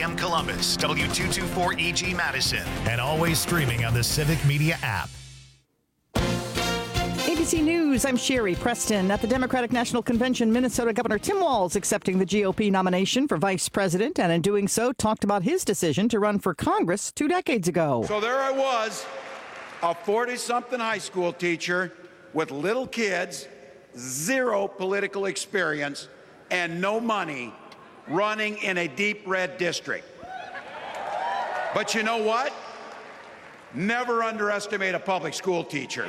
AM Columbus, W224EG Madison, and always streaming on the Civic Media app. ABC News, I'm Sherry Preston. At the Democratic National Convention, Minnesota Governor Tim Walz accepting the GOP nomination for vice president, and in doing so, talked about his decision to run for Congress 2 decades ago. So there I was, a 40-something high school teacher with little kids, zero political experience, and no money, running in a deep red district. But you know what? Never underestimate a public school teacher.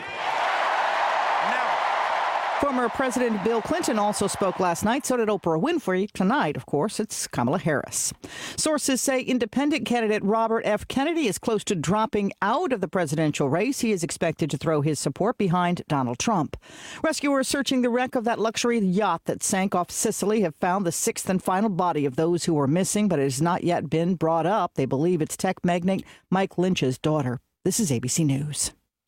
Former President Bill Clinton also spoke last night. So did Oprah Winfrey. Tonight, of course, it's Kamala Harris. Sources say independent candidate Robert F. Kennedy is close to dropping out of the presidential race. He is expected to throw his support behind Donald Trump. Rescuers searching the wreck of that luxury yacht that sank off Sicily have found the 6th and final body of those who were missing, but it has not yet been brought up. They believe it's tech magnate Mike Lynch's daughter. This is ABC News.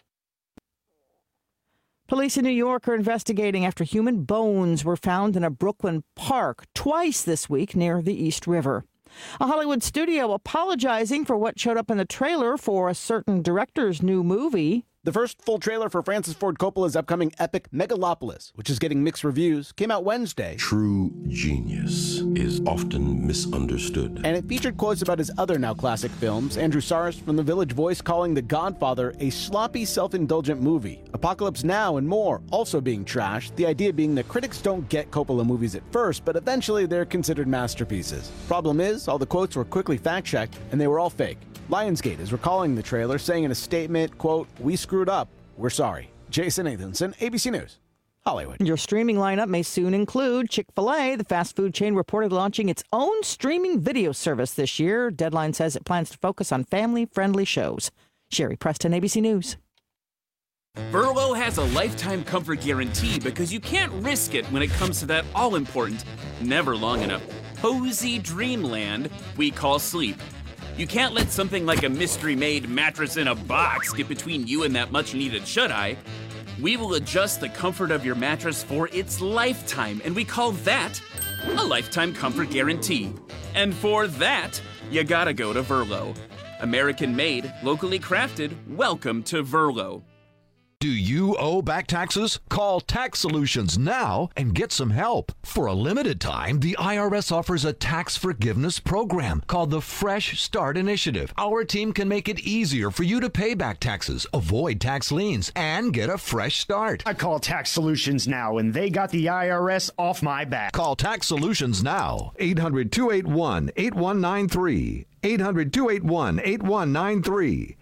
Police in New York are investigating after human bones were found in a Brooklyn park twice this week near the East River. A Hollywood studio apologizing for what showed up in the trailer for a certain director's new movie. The first full trailer for Francis Ford Coppola's upcoming epic Megalopolis, which is getting mixed reviews, came out Wednesday. True genius is often misunderstood. And it featured quotes about his other now classic films, Andrew Saris from The Village Voice calling The Godfather a sloppy, self-indulgent movie, Apocalypse Now and more also being trashed, the idea being that critics don't get Coppola movies at first, but eventually they're considered masterpieces. Problem is, all the quotes were quickly fact-checked, and they were all fake. Lionsgate is recalling the trailer, saying in a statement, quote, "We screwed up. We're sorry." Jason Nathanson, ABC News, Hollywood. Your streaming lineup may soon include Chick-fil-A. The fast food chain reported launching its own streaming video service this year. Deadline says it plans to focus on family-friendly shows. Sherry Preston, ABC News. Verlo has a lifetime comfort guarantee because you can't risk it when it comes to that all-important, never long enough, cozy dreamland we call sleep. You can't let something like a mystery-made mattress in a box get between you and that much-needed shut-eye. We will adjust the comfort of your mattress for its lifetime, and we call that a lifetime comfort guarantee. And for that, you gotta go to Verlo. American-made, locally crafted, welcome to Verlo. Do you owe back taxes? Call Tax Solutions now and get some help. For a limited time, the IRS offers a tax forgiveness program called the Fresh Start Initiative. Our team can make it easier for you to pay back taxes, avoid tax liens, and get a fresh start. I call Tax Solutions now, and they got the IRS off my back. Call Tax Solutions now. 800-281-8193. 800-281-8193.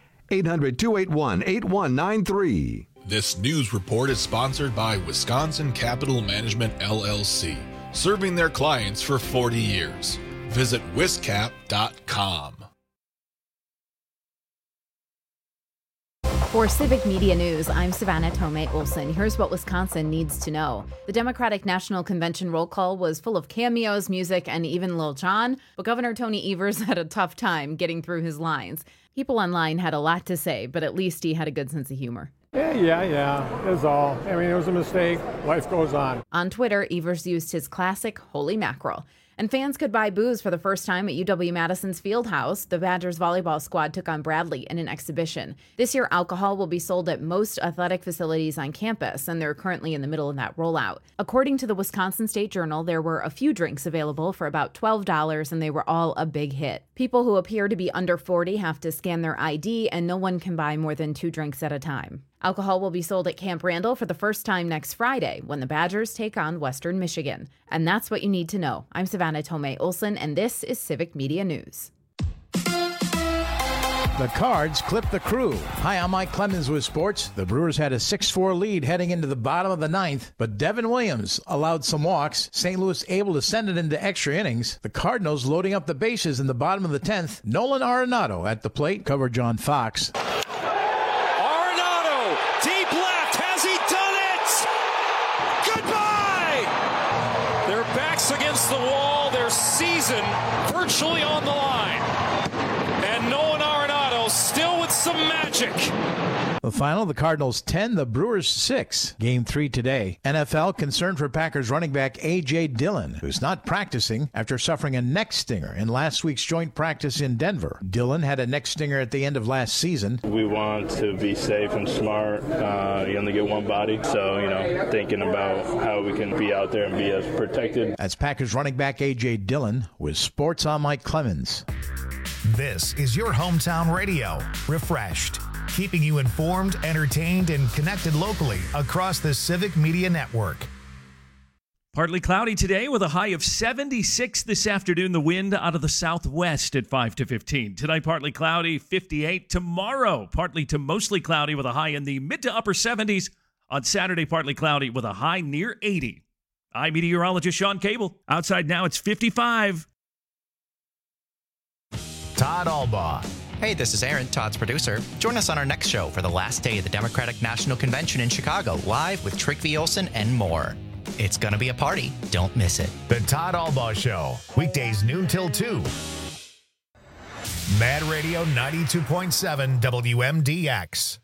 800-281-8193. This news report is sponsored by Wisconsin Capital Management, LLC, serving their clients for 40 years. Visit wiscap.com. For Civic Media News, I'm Savannah Tomei Olson. Here's what Wisconsin needs to know. The Democratic National Convention roll call was full of cameos, music, and even Lil Jon, but Governor Tony Evers had a tough time getting through his lines. People online had a lot to say, but at least he had a good sense of humor. Yeah, is all. I mean, it was a mistake. Life goes on. On Twitter, Evers used his classic holy mackerel. And fans could buy booze for the first time at UW-Madison's Fieldhouse. The Badgers volleyball squad took on Bradley in an exhibition. This year, alcohol will be sold at most athletic facilities on campus, and they're currently in the middle of that rollout. According to the Wisconsin State Journal, there were a few drinks available for about $12, and they were all a big hit. People who appear to be under 40 have to scan their ID, and no one can buy more than 2 drinks at a time. Alcohol will be sold at Camp Randall for the first time next Friday when the Badgers take on Western Michigan. And that's what you need to know. I'm Savannah Tomei Olson, and this is Civic Media News. The Cards clipped the crew. Hi, I'm Mike Clemens with sports. The Brewers had a 6-4 lead heading into the bottom of the 9th, but Devin Williams allowed some walks. St. Louis able to send it into extra innings. The Cardinals loading up the bases in the bottom of the 10th. Nolan Arenado at the plate. Coverage on Fox. Deep left, has he done it? Goodbye! Their backs against the wall, their season virtually on the line. And Nolan Arenado still with some magic. The final, the Cardinals 10, the Brewers 6. Game 3 today. NFL concerned for Packers running back A.J. Dillon, who's not practicing after suffering a neck stinger in last week's joint practice in Denver. Dillon had a neck stinger at the end of last season. We want to be safe and smart. You only get one body, so, thinking about how we can be out there and be as protected. That's Packers running back A.J. Dillon with Sports on Mike Clemens. This is your hometown radio, Refreshed, keeping you informed, entertained, and connected locally across the Civic Media Network. Partly cloudy today with a high of 76 this afternoon. The wind out of the southwest at 5 to 15. Tonight, partly cloudy, 58. Tomorrow, partly to mostly cloudy with a high in the mid to upper 70s. On Saturday, partly cloudy with a high near 80. I'm meteorologist Sean Cable. Outside now, it's 55. Todd Albaugh. Hey, this is Aaron, Todd's producer. Join us on our next show for the last day of the Democratic National Convention in Chicago, live with Trick V. Olson and more. It's going to be a party. Don't miss it. The Todd Albaugh Show, weekdays noon till 2. Mad Radio 92.7 WMDX.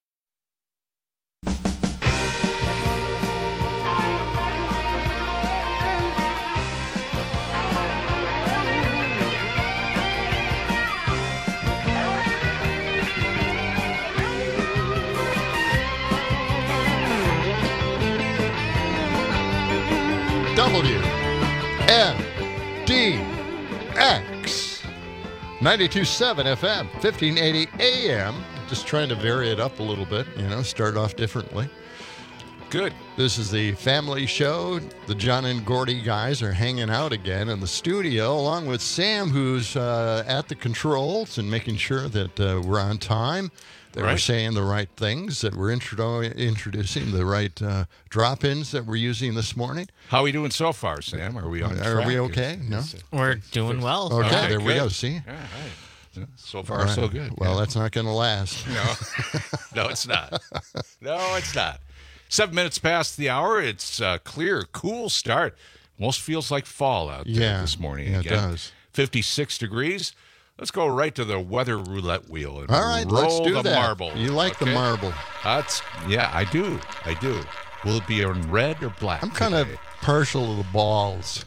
WMDX 92.7 FM, 1580 AM. Just trying to vary it up a little bit, start off differently. Good. This is the family show. The John and Gordy guys are hanging out again in the studio, along with Sam, who's at the controls and making sure that we're on time, that we're saying the right things, that we're introducing the right drop-ins that we're using this morning. How are we doing so far, Sam? Are we on track? Are we okay? No? We're doing well. Okay, there we go. See? All right. So far, so good. Well, that's not going to last. No, it's not. No, it's not. 7 minutes past the hour. It's a clear, cool start. Almost feels like fall out there this morning. Yeah, again. it does. 56 degrees. Let's go right to the weather roulette wheel and all right, roll let's do the that. marble. You like the marble? I do. Will it be in red or black? I'm kind of partial to the balls.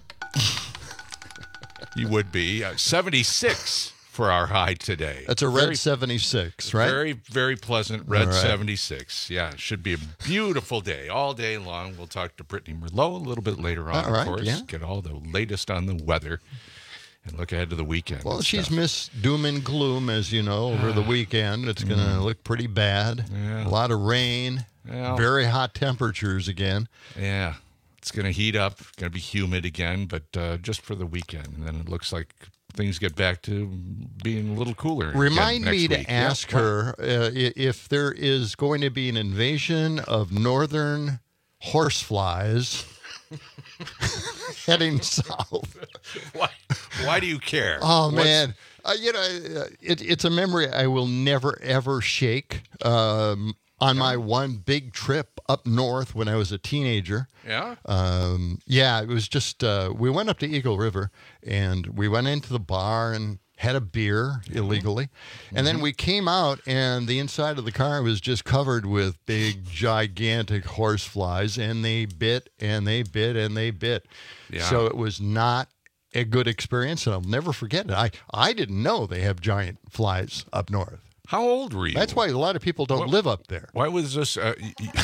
You would be. 76 for our high today. That's a red 76, right? Very, very pleasant red 76. Yeah, it should be a beautiful day all day long. We'll talk to Brittany Merlot a little bit later on, of course. Get all the latest on the weather. And look ahead to the weekend. Well, she's missed doom and gloom, as you know, over the weekend. It's going to look pretty bad. Yeah. A lot of rain, very hot temperatures again. Yeah, it's going to heat up, going to be humid again, but just for the weekend. And then it looks like things get back to being a little cooler. Remind me to ask her if there is going to be an invasion of northern horseflies heading south. Why do you care? Oh, man. It's a memory I will never, ever shake. On my one big trip up north when I was a teenager. Yeah? It was just, we went up to Eagle River, and we went into the bar and had a beer illegally. And then we came out, and the inside of the car was just covered with big, gigantic horseflies, and they bit, and they bit, and they bit. Yeah. So it was not a good experience, and I'll never forget it. I didn't know they have giant flies up north. How old were you? That's why a lot of people don't live up there. Why was this? Right.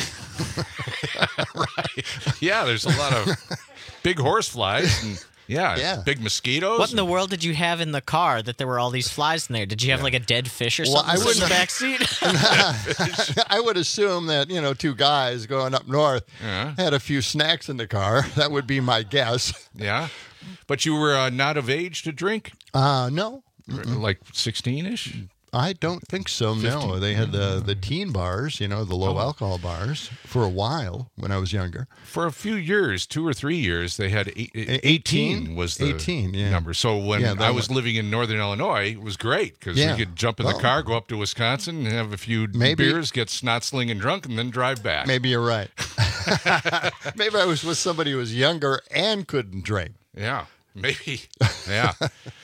Yeah, there's a lot of big horseflies and big mosquitoes. What in the world did you have in the car that there were all these flies in there? Did you have like a dead fish or something in the back seat? I would assume that, two guys going up north had a few snacks in the car. That would be my guess. Yeah. But you were not of age to drink? No. Like 16-ish? I don't think so, 15. no. They had the teen bars, the low alcohol bars, for a while when I was younger. For a few years, 2 or 3 years, they had 18 was the 18, number. So when I was living in northern Illinois, it was great because you could jump in the car, go up to Wisconsin, and have a few beers, get snot-slinging drunk, and then drive back. Maybe you're right. Maybe I was with somebody who was younger and couldn't drink. Yeah, maybe. Yeah.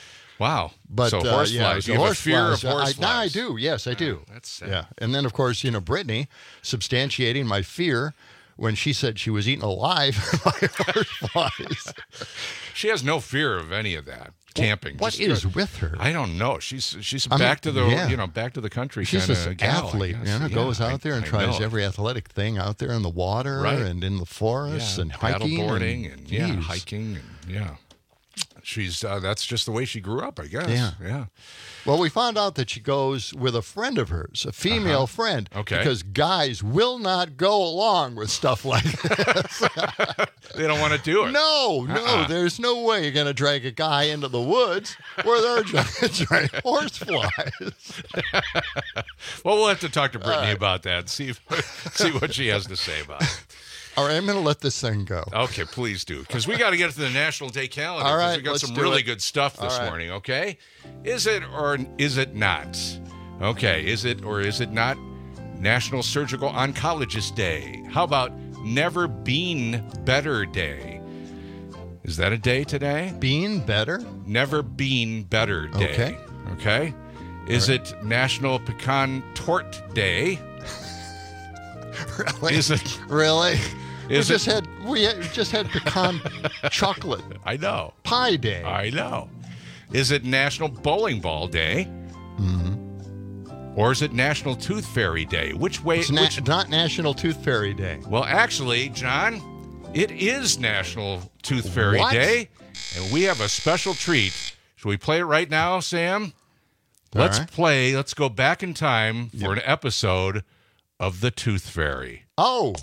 Wow. But so horseflies. You have a fear of horseflies. I do. Yes, I do. That's sad. Yeah. And then, of course, Brittany substantiating my fear when she said she was eaten alive by horseflies. She has no fear of any of that. Camping. What is with her? I don't know. She's back to the back to the country. She's kind of an athlete. Goes out there and tries every athletic thing out there in the water and in the forests and hiking, paddleboarding and hiking and She's that's just the way she grew up, I guess. Yeah. Well, we found out that she goes with a friend of hers, a female friend. Okay. Because guys will not go along with stuff like this. They don't want to do it. No. There's no way you're going to drag a guy into the woods where they're trying horseflies. Well, we'll have to talk to Brittany about that and see what she has to say about it. All right, I'm going to let this thing go. Okay, please do, because we got to get to the National Day calendar. All right, we got some really good stuff this morning, okay? Is it or is it not? Okay, is it or is it not National Surgical Oncologist Day? How about Never Been Better Day? Is that a day today? Being better? Never Been Better Day. Okay? Is it National Pecan Torte Day? Really? Is it? Really? We just had pecan chocolate. I know. Pie day. I know. Is it National Bowling Ball Day? Mm-hmm. Or is it National Tooth Fairy Day? Which way? It's not National Tooth Fairy Day. Well, actually, John, it is National Tooth Fairy Day, and we have a special treat. Should we play it right now, Sam? Let's play. Let's go back in time for an episode of the Tooth Fairy. Oh.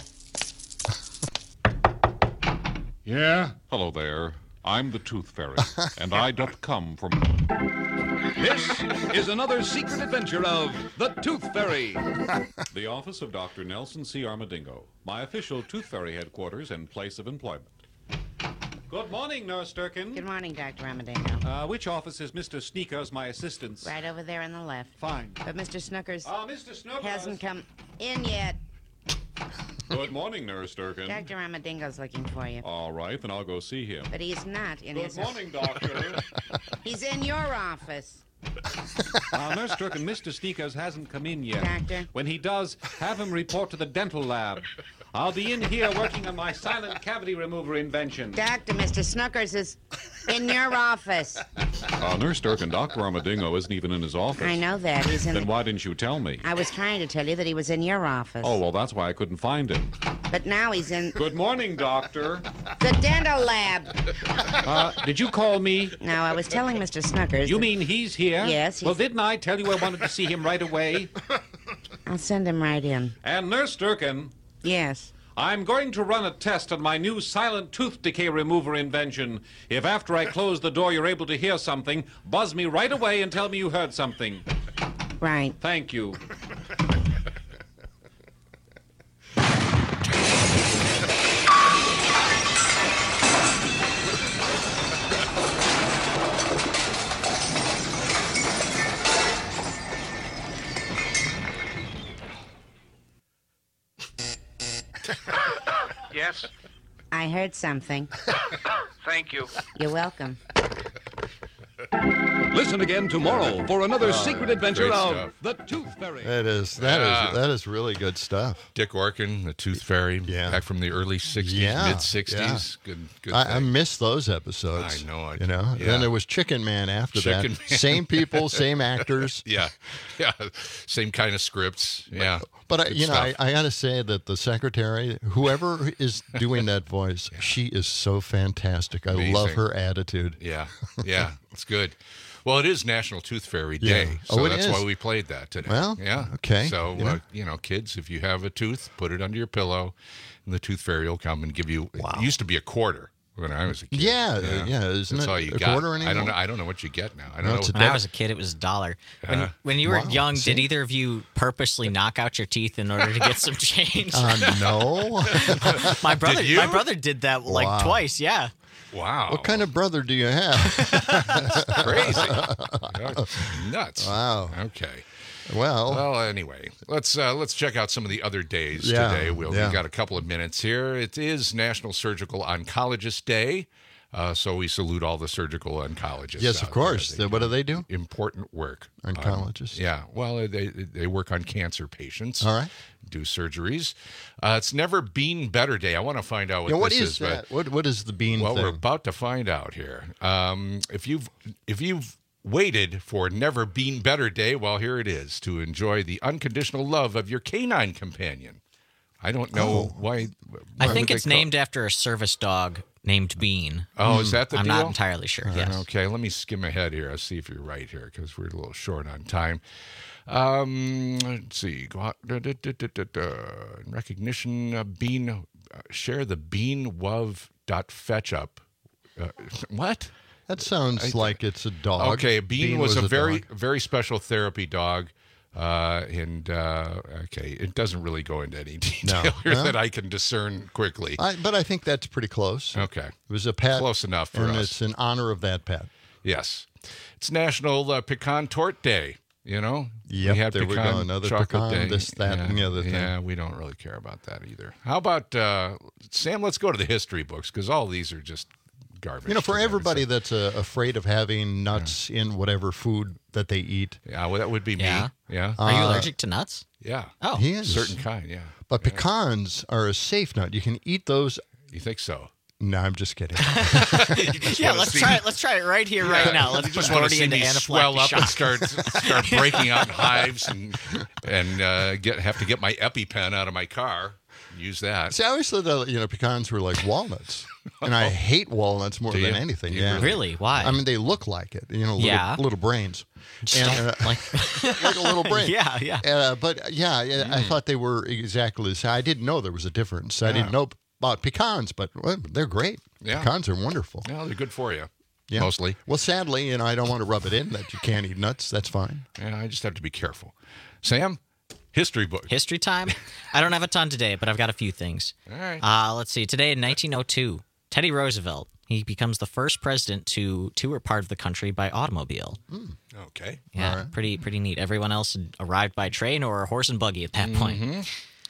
Yeah? Hello there. I'm the Tooth Fairy, and I doth come from... This is another secret adventure of the Tooth Fairy. The office of Dr. Nelson C. Armadillo, my official Tooth Fairy headquarters and place of employment. Good morning, Nurse Durkin. Good morning, Dr. Armadillo. Which office is Mr. Sneakers, my assistant? Right over there on the left. Fine. But Mr. Snookers... Mr. Snookers hasn't come in yet. Good morning, Nurse Durkin. Dr. Armadillo's looking for you. All right, then I'll go see him. But he's not in his... Good morning, Doctor. He's in your office. Nurse Durkin, Mr. Sneakers hasn't come in yet. Doctor? When he does, have him report to the dental lab. I'll be in here working on my silent cavity remover invention. Doctor, Mr. Snookers is in your office. Nurse Durkin, Dr. Armadillo isn't even in his office. I know that. He's in... Then why didn't you tell me? I was trying to tell you that he was in your office. Oh, well, that's why I couldn't find him. But now he's in... Good morning, Doctor. The dental lab. Did you call me? No, I was telling Mr. Snookers... You mean he's here? Yes, Well, didn't I tell you I wanted to see him right away? I'll send him right in. And Nurse Durkin... Yes? I'm going to run a test on my new silent tooth decay remover invention. If after I close the door you're able to hear something, buzz me right away and tell me you heard something. Right. Thank you. Yes? I heard something. Thank you. You're welcome. Listen again tomorrow for another secret adventure of stuff. the Tooth Fairy. That is really good stuff. Dick Orkin, the Tooth Fairy, back from the early 60s, mid-60s. Good I miss those episodes. I know. Then there was Chicken Man after that. Man. Same people, same actors. Yeah. Same kind of scripts. Yeah. But I got to say that the secretary, whoever is doing that voice, she is so fantastic. I love her attitude. Yeah, it's good. Well, it is National Tooth Fairy Day, so that's why we played that today. Well, yeah, okay. So kids, if you have a tooth, put it under your pillow, and the Tooth Fairy will come and give you. Wow. It used to be a quarter when I was a kid. Yeah. Isn't that's it all you a got. quarter anymore? I don't know what you get now. I don't know. When I was a kid, it was $1. When you were young, did either of you purposely knock out your teeth in order to get some change? No. My brother did that twice. Yeah. Wow. What kind of brother do you have? That's crazy. Nuts. Wow. Okay. Well, anyway, let's check out some of the other days today. We've got a couple of minutes here. It is National Surgical Oncologist Day. So we salute all the surgical oncologists. Yes, of course. What do they do? Important work. Oncologists? Yeah. Well, they work on cancer patients. All right. Do surgeries. It's Never Been Better Day. I want to find out what this is. That? What is the bean Well, thing? we're about to find out here. If you've waited for Never Been Better Day, well, here it is, to enjoy the unconditional love of your canine companion. I don't know why. I think it's named after a service dog named Bean. Oh, is that the I'm deal? not entirely sure. Yes. Okay, let me skim ahead here. I'll see if you're right here because we're a little short on time. Let's see. Go out. In recognition, Bean. Share the beanwov.fetchup. What? That sounds like it's a dog. Okay, Bean was a very, dog. very special therapy dog. Okay, it doesn't really go into any detail here that I can discern quickly. But I think that's pretty close. Okay. It was a pet. Close enough for and us. It's in honor of that pet. Yes. It's National Pecan Torte Day, you know? Yep, we have there we pecan go. Another chocolate pecan, day. this, that, and the other thing. Yeah, we don't really care about that either. How about, Sam, let's go to the history books because all these are just garbage. You know, for everybody that's afraid of having nuts in whatever food that they eat. Yeah, well, that would be me. Yeah. Are you allergic to nuts? Yeah. Oh. He is. Certain kind, yeah. But pecans are a safe nut. You can eat those. You think so? No, I'm just kidding. Yeah, let's try it. Let's try it right here, right now. Let's just put want to Gordy see into me swell up anaphylactic and start breaking out in hives and have to get my EpiPen out of my car. Use that. See, I always thought that, pecans were like walnuts. And I hate walnuts more than anything. Yeah. Really? Why? I mean, they look like it. Little brains. And, like a little brain. Yeah. But I thought they were exactly the same. I didn't know there was a difference. I didn't know about pecans, but they're great. Yeah. Pecans are wonderful. Yeah, they're good for you. Yeah. Mostly. Well, sadly, I don't want to rub it in that you can't eat nuts. That's fine. Yeah, I just have to be careful. Sam? History book. History time? I don't have a ton today, but I've got a few things. All right. Let's see. Today in 1902, Teddy Roosevelt, he becomes the first president to tour part of the country by automobile. Okay. Yeah, All right. pretty neat. Everyone else had arrived by train or horse and buggy at that point.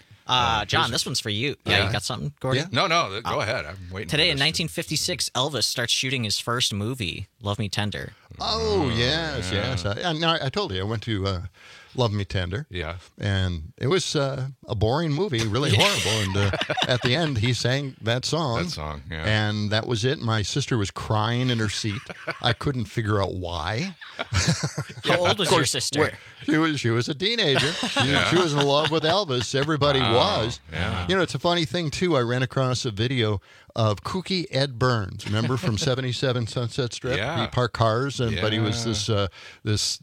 John, this one's for you. Yeah, you got something, Gordy? Yeah. No, go ahead. I'm waiting. Today for in this. 1956, Elvis starts shooting his first movie, Love Me Tender. Oh, yes. I told you I went to Love Me Tender. Yeah. And it was a boring movie, really horrible. And at the end, he sang that song. Yeah. And that was it. My sister was crying in her seat. I couldn't figure out why. How old was your sister? She was a teenager. She was in love with Elvis. Everybody was. Yeah. It's a funny thing, too. I ran across a video of Kooky Ed Burns. Remember from 77 Sunset Strip? Yeah. He parked cars, but he was this.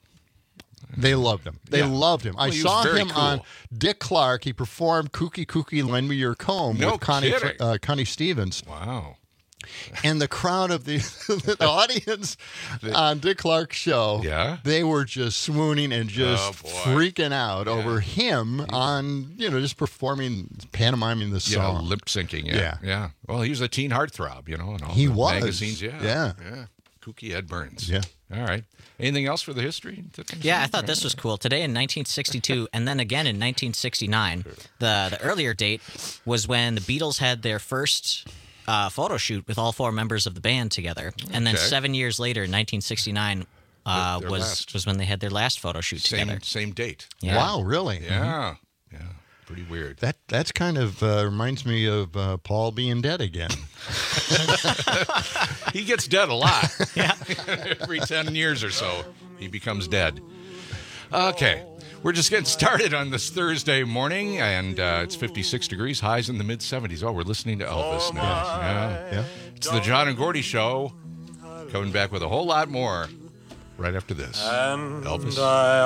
They loved him. They loved him. I he was saw very him cool. on Dick Clark. He performed Kooky, Lend Me Your Comb with Connie Stevens. Wow. And the crowd of the audience on Dick Clark's show, they were just swooning and just freaking out over him on, just performing, pantomiming the song. Lip syncing. Yeah. Well, he was a teen heartthrob, in all he the was. magazines. Yeah. Kooky Ed Burns. Yeah. All right. Anything else for the history? Yeah, I thought this was cool. Today in 1962, and then again in 1969, the earlier date was when the Beatles had their first photo shoot with all four members of the band together. And then 7 years later, in 1969, was when they had their last photo shoot together. Same date. Yeah. Wow, really? Yeah. Yeah. Pretty weird. That's kind of reminds me of Paul being dead again. He gets dead a lot. Every 10 years or so, he becomes dead. Okay. We're just getting started on this Thursday morning, and it's 56 degrees, highs in the mid-70s. Oh, we're listening to Elvis now. Yeah. It's the John and Gordy Show, coming back with a whole lot more right after this. And Elvis. I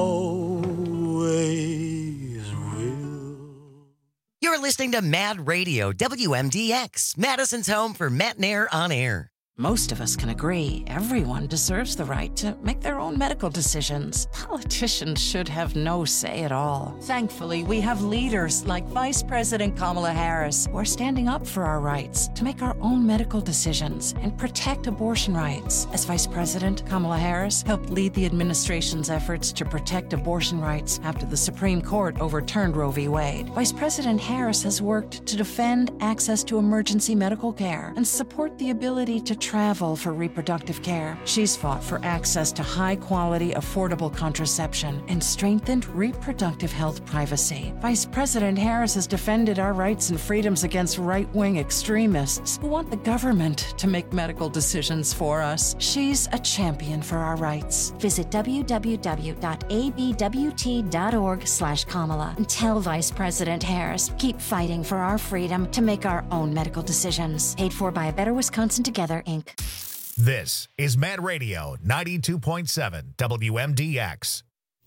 always will. You're listening to Mad Radio, WMDX, Madison's home for Matt Nair on air. Most of us can agree everyone deserves the right to make their own medical decisions. Politicians should have no say at all. Thankfully, we have leaders like Vice President Kamala Harris who are standing up for our rights to make our own medical decisions and protect abortion rights. As Vice President, Kamala Harris helped lead the administration's efforts to protect abortion rights after the Supreme Court overturned Roe v. Wade. Vice President Harris has worked to defend access to emergency medical care and support the ability to travel for reproductive care. She's fought for access to high-quality, affordable contraception and strengthened reproductive health privacy. Vice President Harris has defended our rights and freedoms against right-wing extremists who want the government to make medical decisions for us. She's a champion for our rights. Visit www.abwt.org/Kamala and tell Vice President Harris, keep fighting for our freedom to make our own medical decisions. Paid for by A Better Wisconsin Together, Inc. This is Mad Radio 92.7 WMDX.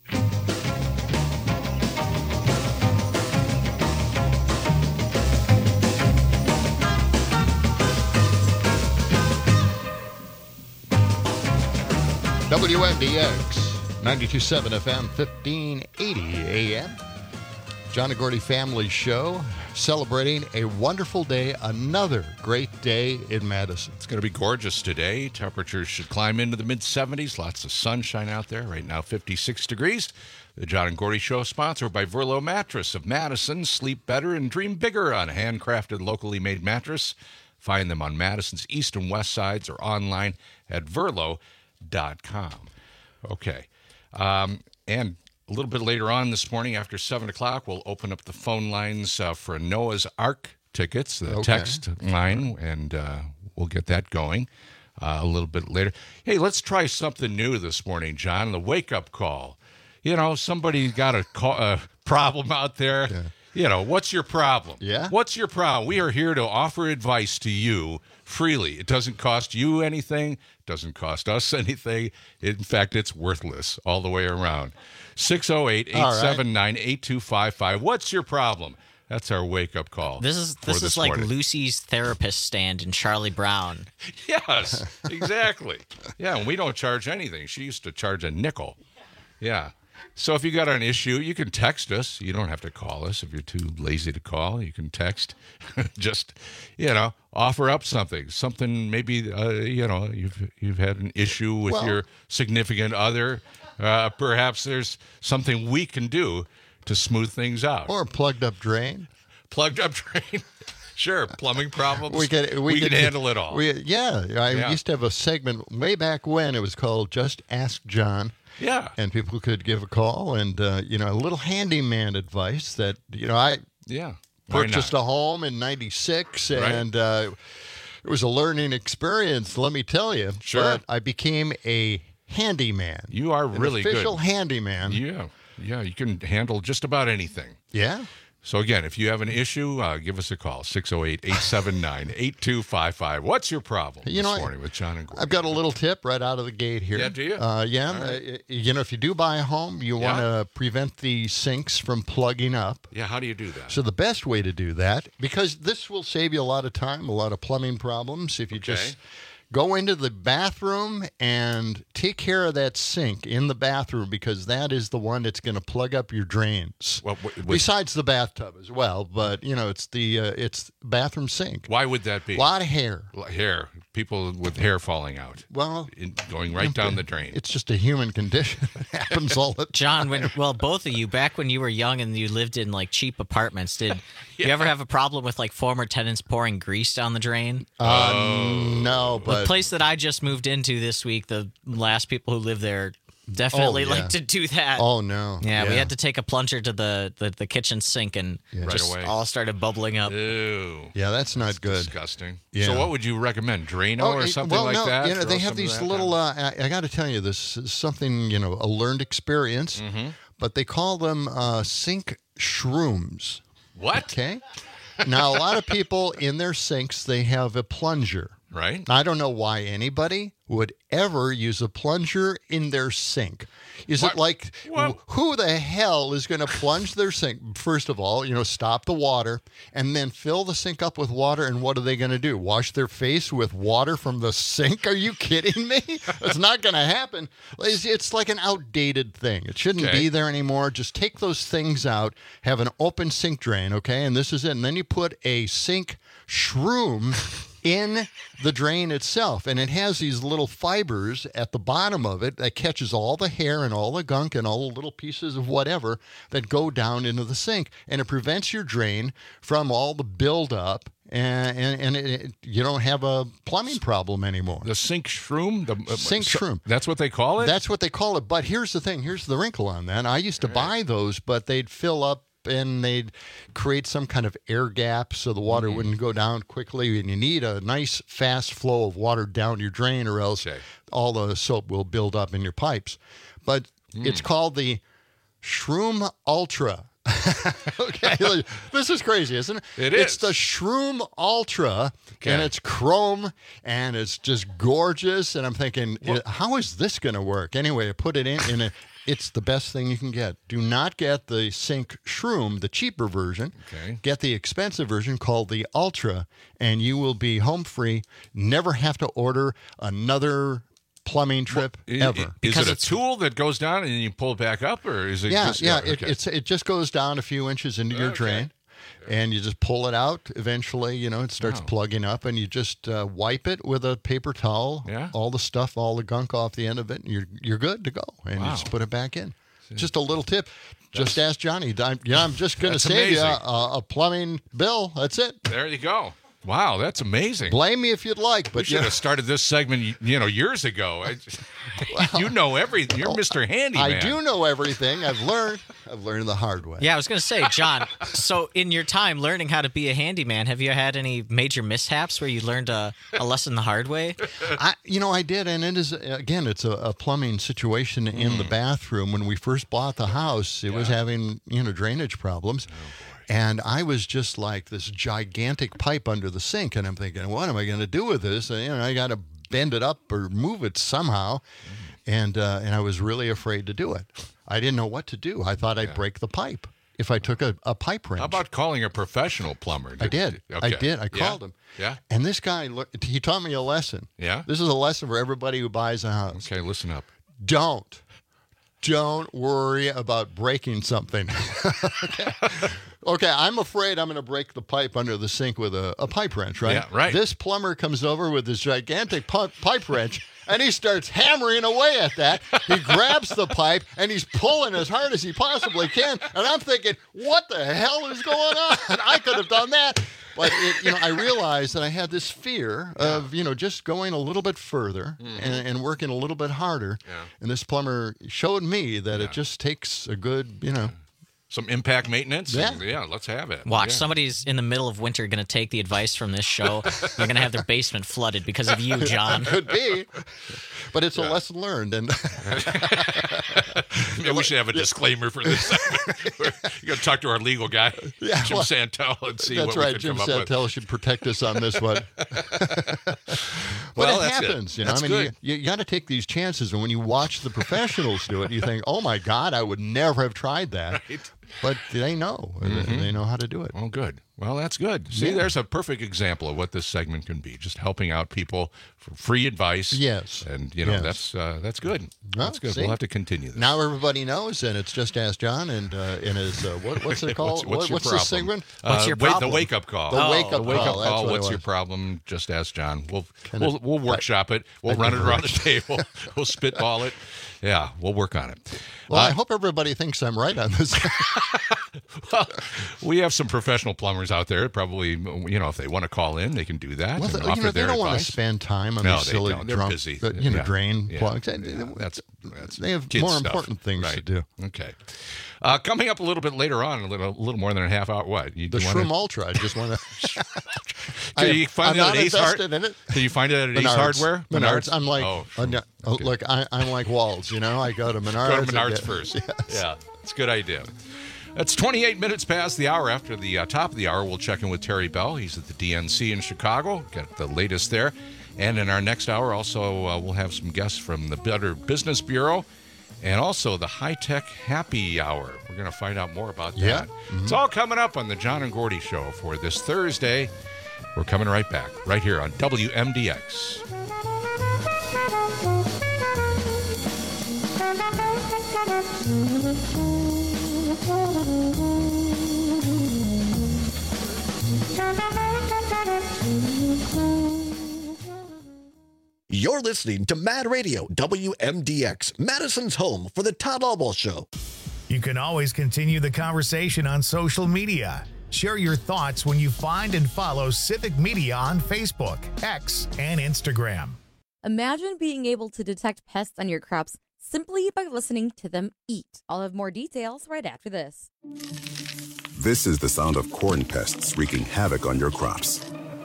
WMDX 92.7 FM, 1580 AM. John and Gordy Family Show, celebrating a wonderful day, another great day in Madison. It's going to be gorgeous today. Temperatures should climb into the mid-70s. Lots of sunshine out there. Right now, 56 degrees. The John and Gordy Show, sponsored by Verlo Mattress of Madison. Sleep better and dream bigger on a handcrafted, locally made mattress. Find them on Madison's east and west sides or online at verlo.com. Okay. And a little bit later on this morning, after 7 o'clock, we'll open up the phone lines for Noah's Ark tickets, the text line, and we'll get that going a little bit later. Hey, let's try something new this morning, John, the wake-up call. You know, somebody's got a problem out there. Yeah. You know, what's your problem? Yeah? What's your problem? We are here to offer advice to you freely. It doesn't cost you anything. Doesn't cost us anything. In fact, it's worthless all the way around. 608-879-8255. What's your problem? That's our wake-up call. This is like morning. Lucy's therapist stand in Charlie Brown. Yes, exactly. Yeah, and we don't charge anything. She used to charge a nickel. Yeah. So if you got an issue, you can text us. You don't have to call us. If you're too lazy to call, you can text. Just, offer up something. Something maybe, you've had an issue with your significant other. Perhaps there's something we can do to smooth things out. Or a plugged-up drain. Plugged-up drain. Sure, plumbing problems. We can handle it all. I used to have a segment way back when. It was called Just Ask John. Yeah. And people could give a call and, a little handyman advice that, I purchased a home in 96 and it was a learning experience, let me tell you. Sure. But I became a handyman. You are really good. An official handyman. Yeah. Yeah, you can handle just about anything. Yeah. So, again, if you have an issue, give us a call, 608-879-8255. What's your problem this morning with John and Gordy? I've got a little tip right out of the gate here. Yeah, do you? Right. If you do buy a home, you want to prevent the sinks from plugging up. Yeah, how do you do that? So the best way to do that, because this will save you a lot of time, a lot of plumbing problems, if you just go into the bathroom and take care of that sink in the bathroom, because that is the one that's going to plug up your drains. Well, besides the bathtub as well, but it's the bathroom sink. Why would that be? A lot of hair. Hair. People with hair falling out. Well, going right down the drain. It's just a human condition. It happens all the time. John, both of you, back when you were young and you lived in like cheap apartments, did you ever have a problem with like former tenants pouring grease down the drain? No, but the place that I just moved into this week, the last people who live there definitely like to do that. Oh no! Yeah, we had to take a plunger to the kitchen sink and just all started bubbling up. Ew. Yeah, that's not good. Disgusting. Yeah. So what would you recommend? Drano or something like that? They have these little. I got to tell you, this is something a learned experience. Mm-hmm. But they call them sink shrooms. What? Okay. Now a lot of people in their sinks they have a plunger. Right. I don't know why anybody would ever use a plunger in their sink. Is it like, who the hell is going to plunge their sink? First of all, stop the water and then fill the sink up with water. And what are they going to do? Wash their face with water from the sink? Are you kidding me? It's not going to happen. It's like an outdated thing. It shouldn't be there anymore. Just take those things out, have an open sink drain, okay? And this is it. And then you put a sink shroom in the drain itself, and it has these little fibers at the bottom of it that catches all the hair and all the gunk and all the little pieces of whatever that go down into the sink, and it prevents your drain from all the buildup, and you don't have a plumbing problem anymore. The sink shroom? Sink shroom. That's what they call it? That's what they call it, but here's the thing. Here's the wrinkle on that. I used to buy those, but they'd fill up and they'd create some kind of air gap so the water wouldn't go down quickly, and you need a nice fast flow of water down your drain, or else all the soap will build up in your pipes. But it's called the Shroom Ultra. Okay, this is crazy, isn't it? It's the Shroom Ultra, and it's chrome, and it's just gorgeous, and I'm thinking, how is this going to work? Anyway, I put it in a... It's the best thing you can get. Do not get the sink shroom, the cheaper version. Okay. Get the expensive version called the Ultra, and you will be home free. Never have to order another plumbing trip ever. Is it a tool that goes down and you pull it back up, or is it? It just goes down a few inches into your drain. And you just pull it out. Eventually, it starts plugging up, and you just wipe it with a paper towel. Yeah. All the stuff, all the gunk off the end of it, and you're good to go. And you just put it back in. Just a little tip. Just ask Johnny. I'm just going to save you a plumbing bill. That's it. There you go. Wow, that's amazing. Blame me if you'd like, but we should have started this segment, years ago. You know everything. You're Mr. Handyman. I do know everything. I've learned the hard way. Yeah, I was going to say, John, so in your time learning how to be a handyman, have you had any major mishaps where you learned a lesson the hard way? I did, and it is, again, it's a plumbing situation in the bathroom. When we first bought the house, it was having, drainage problems. And I was just like this gigantic pipe under the sink, and I'm thinking, what am I going to do with this? And, I got to bend it up or move it somehow, and I was really afraid to do it. I didn't know what to do. I thought I'd break the pipe if I took a pipe wrench. How about calling a professional plumber? I did. Okay. I called him. Yeah. And this guy, he taught me a lesson. Yeah. This is a lesson for everybody who buys a house. Okay, listen up. Don't worry about breaking something. Okay, I'm afraid I'm going to break the pipe under the sink with a pipe wrench, right? Yeah, right. This plumber comes over with this gigantic pipe wrench, and he starts hammering away at that. He grabs the pipe, and he's pulling as hard as he possibly can. And I'm thinking, what the hell is going on? I could have done that. But, I realized that I had this fear of, just going a little bit further and working a little bit harder. Yeah. And this plumber showed me that it just takes a good, some impact maintenance. Yeah. Let's have it. Watch, somebody's in the middle of winter going to take the advice from this show. They're going to have their basement flooded because of you, John. Could be. But it's a lesson learned. And we should have a disclaimer for this. You're going to talk to our legal guy, Jim Santel, and see what we can Jim come up with. Santel should protect us on this one. But it happens. That's good. You got to take these chances. And when you watch the professionals do it, you think, oh, my God, I would never have tried that. Right. But they know. They know how to do it. Well, good. Well, that's good. See, there's a perfect example of what this segment can be. Just helping out people for free advice. Yes. And, that's good. That's good. We'll have to continue this. Now everybody knows, and it's Just Ask John, and it's, what's it called? What's the segment? What's your problem? The wake-up call. The wake-up call. What's your problem? Just ask John. We'll workshop it. We'll run it around the table. We'll spitball it. Yeah, we'll work on it. Well, I hope everybody thinks I'm right on this. Well, we have some professional plumbers out there. Probably, if they want to call in, they can do that. Well, and offer they don't want to spend time on these silly drunk, drain plugs. That's they have more important things to do. Okay. Coming up a little bit later on, a little more than a half hour. What? The Shroom Ultra. I just want to. Can you find it at Ace Hardware? Can you find it at Ace Hardware? Menards. I'm like, look, I'm like Walls. I go to Menards. Go to Menards first. Yes. Yeah, it's a good idea. It's 28 minutes past the hour. After the top of the hour, we'll check in with Terry Bell. He's at the DNC in Chicago. Get the latest there. And in our next hour, also, we'll have some guests from the Better Business Bureau and also the High Tech Happy Hour. We're going to find out more about that. Yeah. Mm-hmm. It's all coming up on the John and Gordy Show for this Thursday. We're coming right back, right here on WMDX. You're listening to Mad Radio, WMDX, Madison's home for the Todd Albaugh Show. You can always continue the conversation on social media. Share your thoughts when you find and follow Civic Media on Facebook, X, and Instagram. Imagine being able to detect pests on your crops simply by listening to them eat. I'll have more details right after this. This is the sound of corn pests wreaking havoc on your crops.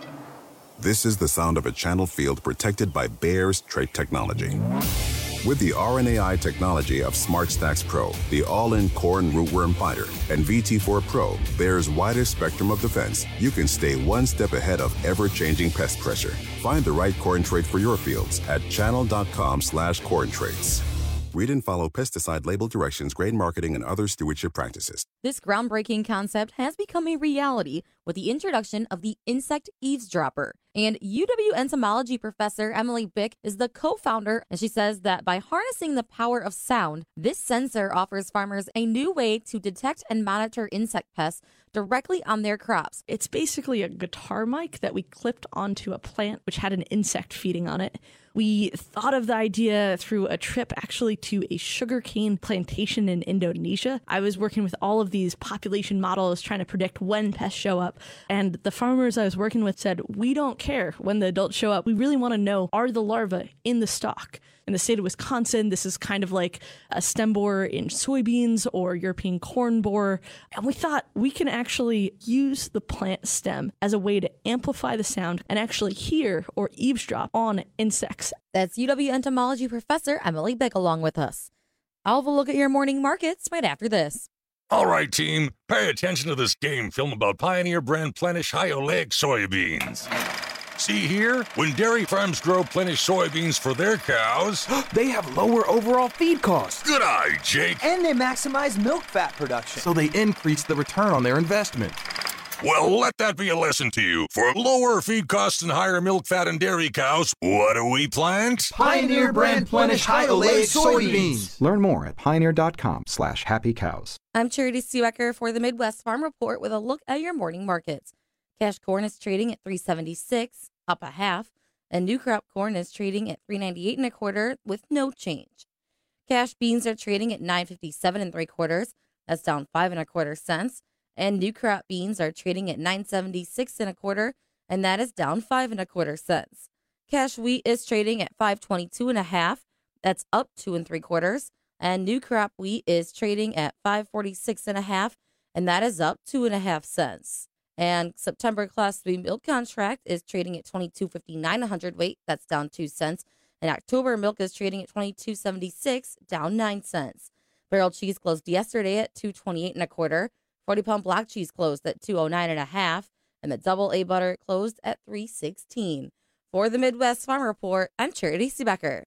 This is the sound of a channel field protected by Bayer's trait technology. With the RNAi technology of SmartStax Pro, the all-in corn rootworm fighter, and VT4 Pro, Bayer's widest spectrum of defense, you can stay one step ahead of ever-changing pest pressure. Find the right corn trait for your fields at channel.com/corn traits. Read and follow pesticide label directions, grain marketing, and other stewardship practices. This groundbreaking concept has become a reality with the introduction of the insect eavesdropper. And UW entomology professor Emily Bick is the co-founder, and she says that by harnessing the power of sound, this sensor offers farmers a new way to detect and monitor insect pests directly on their crops. It's basically a guitar mic that we clipped onto a plant which had an insect feeding on it. We thought of the idea through a trip actually to a sugarcane plantation in Indonesia. I was working with all of these population models trying to predict when pests show up. And the farmers I was working with said, we don't care when the adults show up. We really want to know, are the larvae in the stalk? In the state of Wisconsin, this is kind of like a stem borer in soybeans or European corn borer. And we thought we can actually use the plant stem as a way to amplify the sound and actually hear or eavesdrop on insects. That's UW entomology professor Emily Bick along with us. I'll have a look at your morning markets right after this. All right, team, pay attention to this game film about Pioneer brand Plenish high oleic soybeans. See here? When dairy farms grow Plenish soybeans for their cows, they have lower overall feed costs. Good eye, Jake. And they maximize milk fat production, so they increase the return on their investment. Well, let that be a lesson to you. For lower feed costs and higher milk fat in dairy cows, what do we plant? Pioneer brand Plenish high oleic soybeans. Learn more at pioneer.com/happycows. I'm Charity Seebecker for the Midwest Farm Report with a look at your morning markets. Cash corn is trading at $3.76, up a half, and new crop corn is trading at $3.98 1/4 with no change. Cash beans are trading at $9.57 3/4, that's down 5 1/4 cents, and new crop beans are trading at $9.76 1/4, and that is down 5 1/4 cents. Cash wheat is trading at $5.22 1/2, that's up 2 3/4, and new crop wheat is trading at $5.46 1/2, and that is up 2 1/2 cents. And September Class 3 milk contract is trading at $22.59 a hundredweight. That's down 2 cents. And October milk is trading at $22.76, down 9 cents. Barrel cheese closed yesterday at $2.28 1/4. 40-pound block cheese closed at $2.09 1/2. And the double A butter closed at $3.16. For the Midwest Farm Report, I'm Charity Seebecker.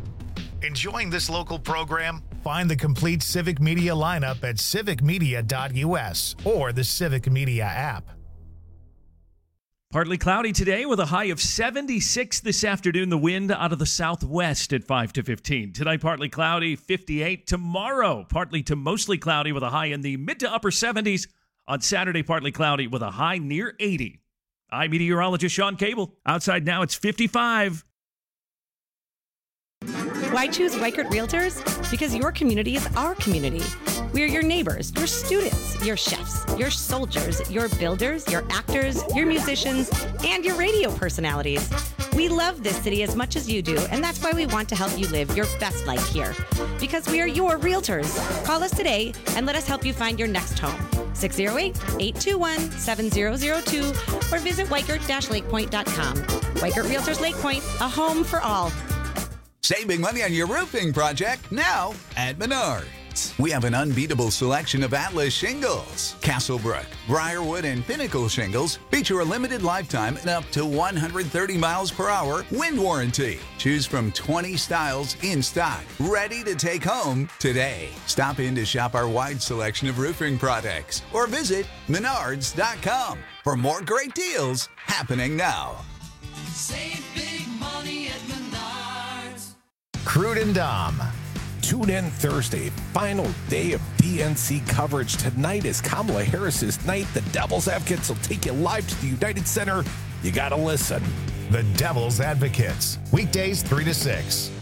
Enjoying this local program? Find the complete Civic Media lineup at civicmedia.us or the Civic Media app. Partly cloudy today with a high of 76 this afternoon. The wind out of the southwest at 5 to 15. Tonight, partly cloudy, 58. Tomorrow, partly to mostly cloudy with a high in the mid to upper 70s. On Saturday, partly cloudy with a high near 80. I'm meteorologist Sean Cable. Outside now, it's 55. Why choose Weichert Realtors? Because your community is our community. We are your neighbors, your students, your chefs, your soldiers, your builders, your actors, your musicians, and your radio personalities. We love this city as much as you do, and that's why we want to help you live your best life here. Because we are your realtors. Call us today and let us help you find your next home. 608-821-7002 or visit Weichert-LakePoint.com. Weichert Realtors Lake Point, a home for all. Saving money on your roofing project now at Menard. needs. We have an unbeatable selection of Atlas shingles. Castlebrook, Briarwood, and Pinnacle shingles feature a limited lifetime and up to 130 miles per hour wind warranty. Choose from 20 styles in stock, ready to take home today. Stop in to shop our wide selection of roofing products or visit Menards.com for more great deals happening now. Save big money at Menards. Crude and Dom. Tune in Thursday, final day of DNC coverage. Tonight is Kamala Harris's night. The Devil's Advocates will take you live to the United Center. You got to listen. The Devil's Advocates, weekdays 3 to 6.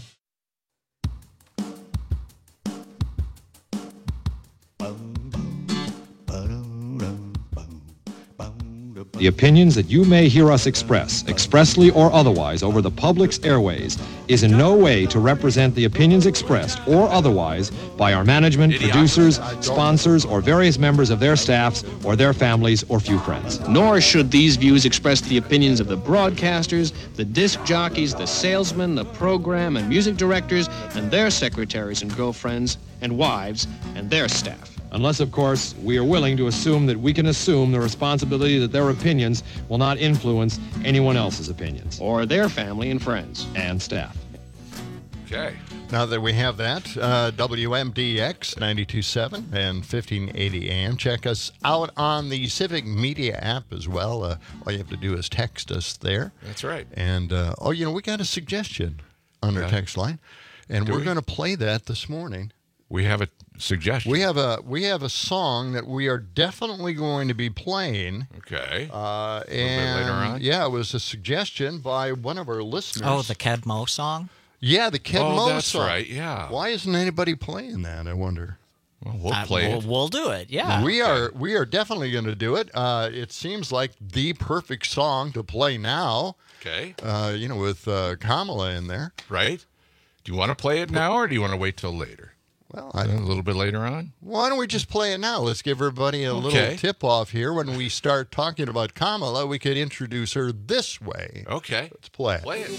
The opinions that you may hear us express, expressly or otherwise, over the public's airways, is in no way to represent the opinions expressed or otherwise by our management, producers, sponsors, or various members of their staffs or their families or few friends. Nor should these views express the opinions of the broadcasters, the disc jockeys, the salesmen, the program and music directors, and their secretaries and girlfriends and wives and their staff. Unless, of course, we are willing to assume that we can assume the responsibility that their opinions will not influence anyone else's opinions. Or their family and friends. And staff. Okay. Now that we have that, WMDX 92.7 and 1580 AM. Check us out on the Civic Media app as well. All you have to do is text us there. That's right. And, we got a suggestion on our text line. And we're going to play that this morning. We have a suggestion. We have a song that we are definitely going to be playing. Okay. And a little bit later on. Yeah, it was a suggestion by one of our listeners. Oh, the Ked Mo song? Yeah, the Ked Mo that's song. Right, yeah. Why isn't anybody playing that, I wonder? Well, we'll play it. We'll do it, yeah. We are definitely going to do it. It seems like the perfect song to play now. Okay. With Kamala in there. Right. Do you want to play it now or do you want to wait till later? Well, a little bit later on. Why don't we just play it now? Let's give everybody a little tip-off here. When we start talking about Kamala, we could introduce her this way. Okay. Let's play it. Play it.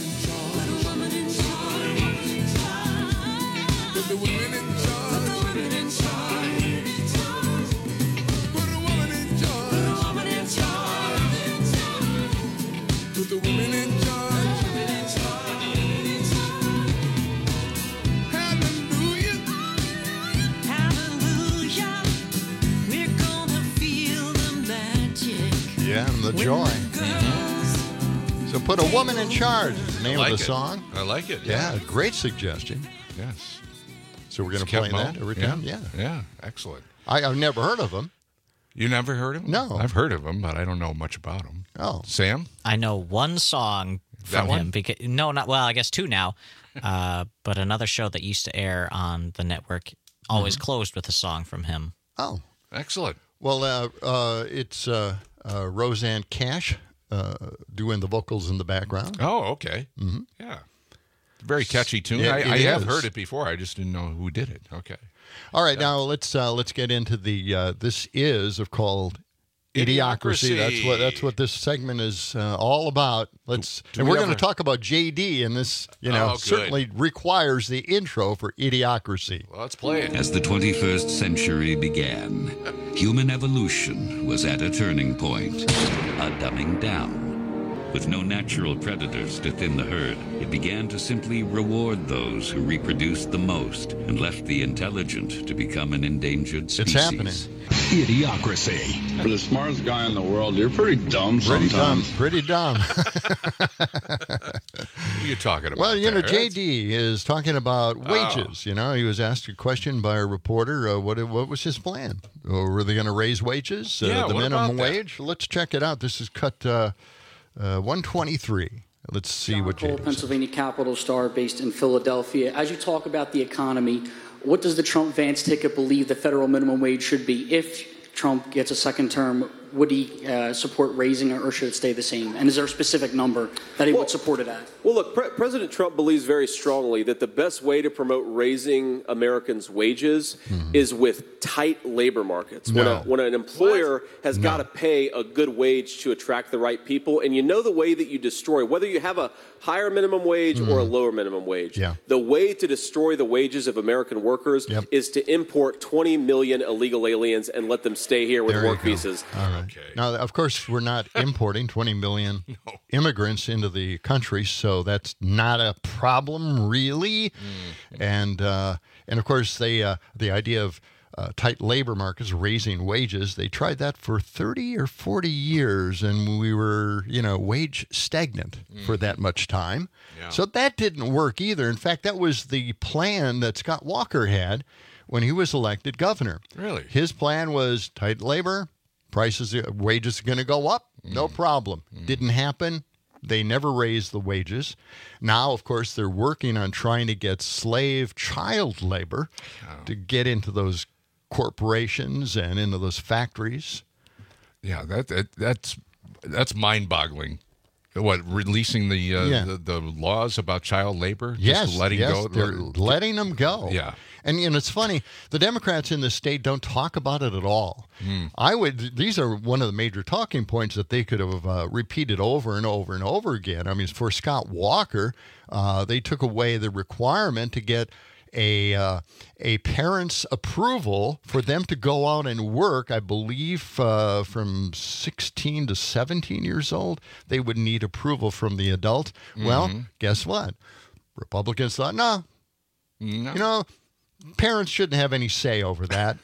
Yeah, and the joy. So put a woman in charge is the name of the song. I like it. Yeah, great suggestion. Yes. So we're going to play that every time? Yeah. Yeah, excellent. I've never heard of him. You never heard of him? No. I've heard of him, but I don't know much about him. Oh. Sam? I know one song from him. I guess two now. But another show that used to air on the network always closed with a song from him. Oh. Excellent. Well, it's Roseanne Cash doing the vocals in the background. Oh, okay. Mm-hmm. Yeah. Very catchy tune. Yeah, I have heard it before. I just didn't know who did it. Okay. All right, now let's get into the. This is called Idiocracy. That's what this segment is all about. And we're going to talk about JD, and this certainly requires the intro for Idiocracy. Well, let's play it. As the 21st century began, human evolution was at a turning point, a dumbing down. With no natural predators to thin the herd, it began to simply reward those who reproduced the most and left the intelligent to become an endangered species. It's happening. Idiocracy. For the smartest guy in the world, you're pretty dumb sometimes. Pretty dumb. What are you talking about? Well, JD is talking about wages. He was asked a question by a reporter. What was his plan? Were they going to raise wages? The minimum wage? Let's check it out. This is cut 123. Let's see what Cole, Pennsylvania Capital Star, based in Philadelphia. As you talk about the economy, what does the Trump-Vance ticket believe the federal minimum wage should be if Trump gets a second term? would he support raising it, or should it stay the same? And is there a specific number that he would support it at? Well, look, President Trump believes very strongly that the best way to promote raising Americans' wages is with tight labor markets. No. When an employer has got to pay a good wage to attract the right people, and you know the way that you destroy, whether you have a higher minimum wage or a lower minimum wage, the way to destroy the wages of American workers is to import 20 million illegal aliens and let them stay here with work visas. All right. Now, of course, we're not importing 20 million immigrants into the country, so that's not a problem, really. And of course, the idea of tight labor markets, raising wages, they tried that for 30 or 40 years, and we were, wage stagnant for that much time. So that didn't work either. In fact, that was the plan that Scott Walker had when he was elected governor. Really? His plan was tight labor, wages are going to go up, no problem. Didn't happen. They never raised the wages. Now, of course, they're working on trying to get slave child labor to get into those corporations and into those factories. Yeah, that's mind-boggling. What, releasing the laws about child labor? Just letting go? They're letting them go. Yeah. And it's funny, the Democrats in this state don't talk about it at all. These are one of the major talking points that they could have repeated over and over and over again. I mean, for Scott Walker, they took away the requirement to get a parent's approval for them to go out and work. I believe from 16 to 17 years old, they would need approval from the adult. Well, guess what? Republicans thought, no. Parents shouldn't have any say over that.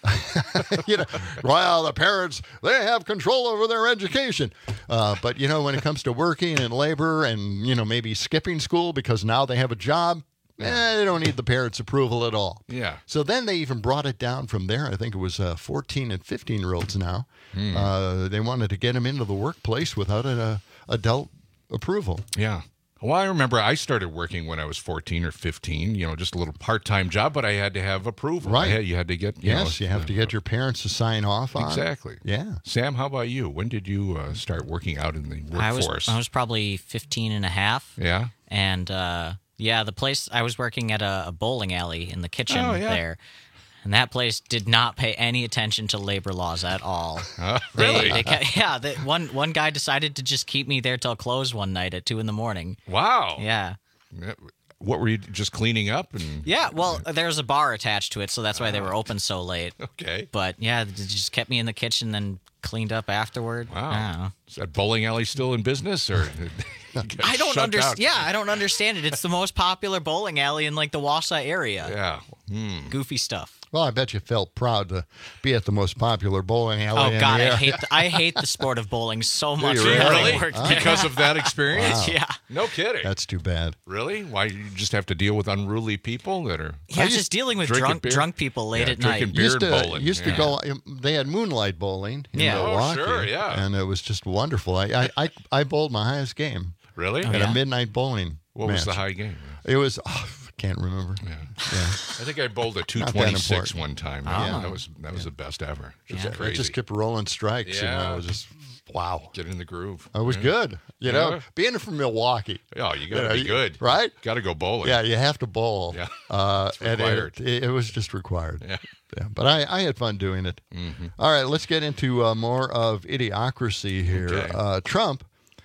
Well, the parents, they have control over their education. But, when it comes to working and labor and, maybe skipping school because now they have a job, they don't need the parents' approval at all. Yeah. So then they even brought it down from there. I think it was 14 and 15-year-olds now. They wanted to get them into the workplace without an adult approval. Yeah. Well, I remember I started working when I was 14 or 15, just a little part-time job, but I had to have approval. Right. You had to get, you have to get your parents to sign off on it. Exactly. Yeah. Sam, how about you? When did you start working out in the workforce? I was probably 15 and a half. Yeah. And, the place, I was working at a bowling alley in the kitchen there. And that place did not pay any attention to labor laws at all. Really? One guy decided to just keep me there till close one night at 2 a.m. Wow. Yeah. What were you just cleaning up? Yeah, well, there's a bar attached to it, so that's why they were open so late. Okay. But yeah, they just kept me in the kitchen and cleaned up afterward. Wow. Is that bowling alley still in business, or? I don't understand. Yeah, I don't understand it. It's the most popular bowling alley in the Wausau area. Yeah. Goofy stuff. Well, I bet you felt proud to be at the most popular bowling alley. Oh God, I hate the sport of bowling so much. Really? Because of that experience? Wow. Yeah. No kidding. That's too bad. Really? Why, you just have to deal with unruly people that are? Yeah, just dealing with drunk people late at night. Drinking beer and bowling. Used to go. They had moonlight bowling in Milwaukee. Oh, sure, yeah. And it was just wonderful. I bowled my highest game. Really? At a midnight bowling. What match. was the high game? It was. Can't remember. Yeah. I think I bowled a 226 one time. Yeah, that was the best ever. Just crazy. I just kept rolling strikes. Yeah. It was just wow. Get in the groove. It was good. Being from Milwaukee. Oh, you got to be good, right? Got to go bowling. Yeah, you have to bowl. Yeah, it's required. It was just required. Yeah. But I had fun doing it. All right, let's get into more of Idiocracy here. Okay. Trump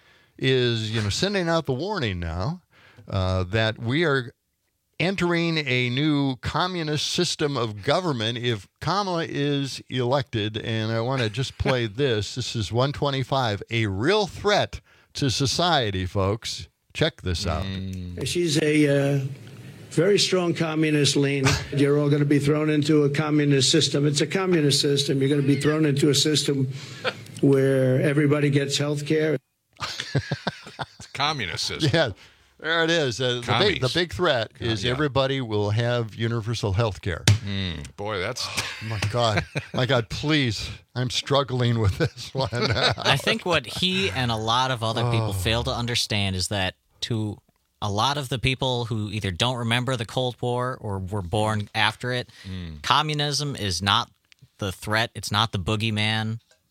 is sending out the warning now that we are entering a new communist system of government if Kamala is elected. And I want to just play this. This is 125, a real threat to society, folks. Check this out. She's a very strong communist lean. You're all going to be thrown into a communist system. It's a communist system. You're going to be thrown into a system where everybody gets health care. It's a communist system. Yeah. There it is. The big threat is everybody will have universal health care. Boy, that's... my God. My God, please. I'm struggling with this one. I think what he and a lot of other people fail to understand is that to a lot of the people who either don't remember the Cold War or were born after it, communism is not the threat. It's not the boogeyman.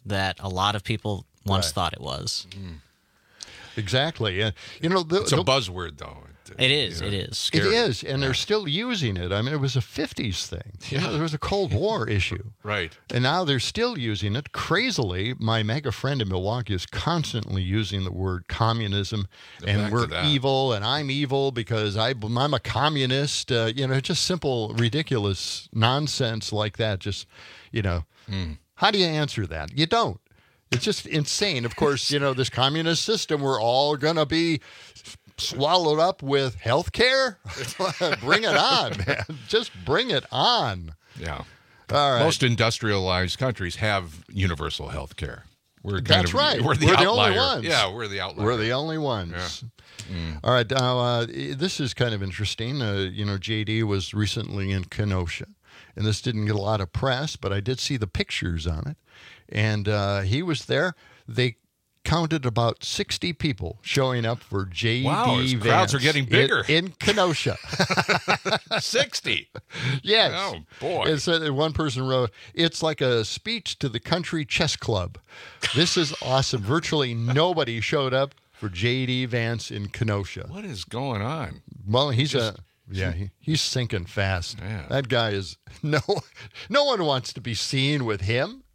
that a lot of people once thought it was. Exactly. It's a buzzword, though. It is. It is. Scary. It is, and they're still using it. I mean, it was a 50s thing. Yeah. There was a Cold War issue. Right. And now they're still using it. Crazily, my mega friend in Milwaukee is constantly using the word communism, and we're evil, and I'm evil because I'm a communist. Just simple, ridiculous nonsense like that. Just, how do you answer that? You don't. It's just insane. Of course, this communist system, we're all going to be swallowed up with health care. Bring it on, man. Just bring it on. Yeah. All right. Most industrialized countries have universal health care. That's right. We're the only ones. Yeah, we're the outlier. We're the only ones. Yeah. All right. Now, this is kind of interesting. JD was recently in Kenosha, and this didn't get a lot of press, but I did see the pictures on it. And he was there. They counted about 60 people showing up for J.D. Vance. Crowds are getting bigger. In Kenosha. 60? Yes. Oh, boy. And so one person wrote, "It's like a speech to the country chess club. This is awesome. Virtually nobody showed up for J.D. Vance in Kenosha." What is going on? Well, he's sinking fast. Yeah. That guy is, no one wants to be seen with him.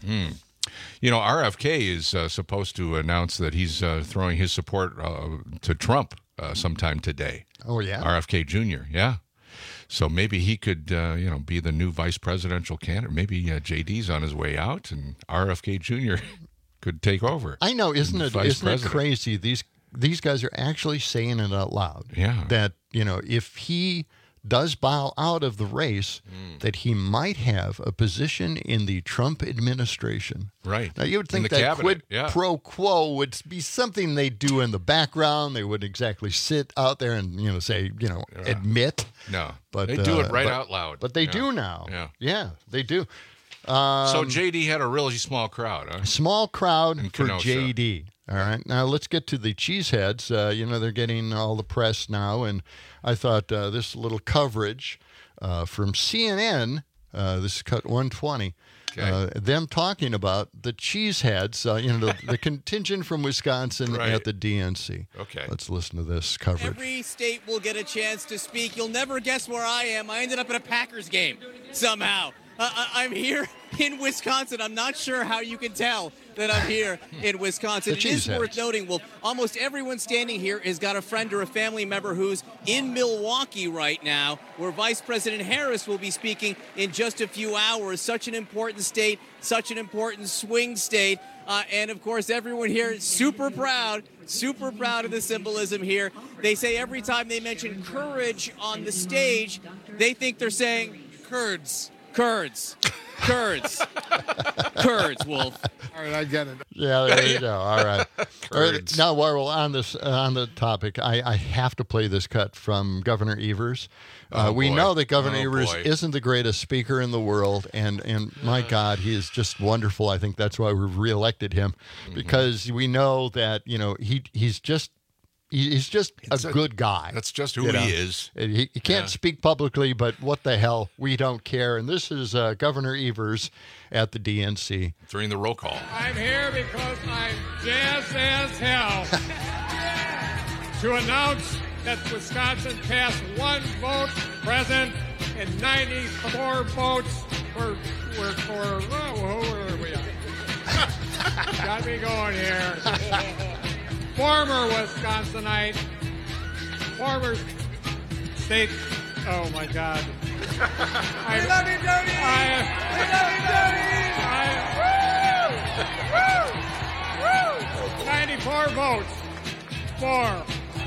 RFK is supposed to announce that he's throwing his support to Trump sometime today. Oh, yeah? RFK Jr., yeah. So maybe he could, be the new vice presidential candidate. Maybe JD's on his way out, and RFK Jr. could take over. I know, isn't it crazy? These guys are actually saying it out loud. Yeah. That, if he does bow out of the race, that he might have a position in the Trump administration. Right. Now, you would think that quid pro quo would be something they do in the background. They wouldn't exactly sit out there and, say, admit. No. But they do it out loud. But they do now. Yeah. Yeah, they do. So JD had a really small crowd, huh? Small crowd for Kenosha. JD. All right. Now let's get to the cheeseheads. They're getting all the press now, and I thought this little coverage from CNN, this is cut 120, them talking about the cheeseheads, the contingent from Wisconsin at the DNC. Okay. Let's listen to this coverage. Every state will get a chance to speak. You'll never guess where I am. I ended up at a Packers game somehow. I'm here in Wisconsin. I'm not sure how you can tell that I'm here in Wisconsin. It is worth noting, almost everyone standing here has got a friend or a family member who's in Milwaukee right now, where Vice President Harris will be speaking in just a few hours. Such an important state, such an important swing state. And, of course, everyone here is super proud of the symbolism here. They say every time they mention courage on the stage, they think they're saying Kurds. Kurds, Wolf. All right, I get it. Yeah, there you go. All right. Now, while we're on the topic, I have to play this cut from Governor Evers. We know that Governor Evers isn't the greatest speaker in the world, and my God, he is just wonderful. I think that's why we've reelected him, because we know that he's just a good guy. That's just who he is. He can't speak publicly, but what the hell? We don't care. And this is Governor Evers at the DNC. During the roll call. I'm here because I'm jazzed as hell to announce that Wisconsin passed one vote present and 94 votes were for where are we at? Got me going here. Former Wisconsinite, former state. Oh my God! I love you, Jody. Woo! 94 votes for.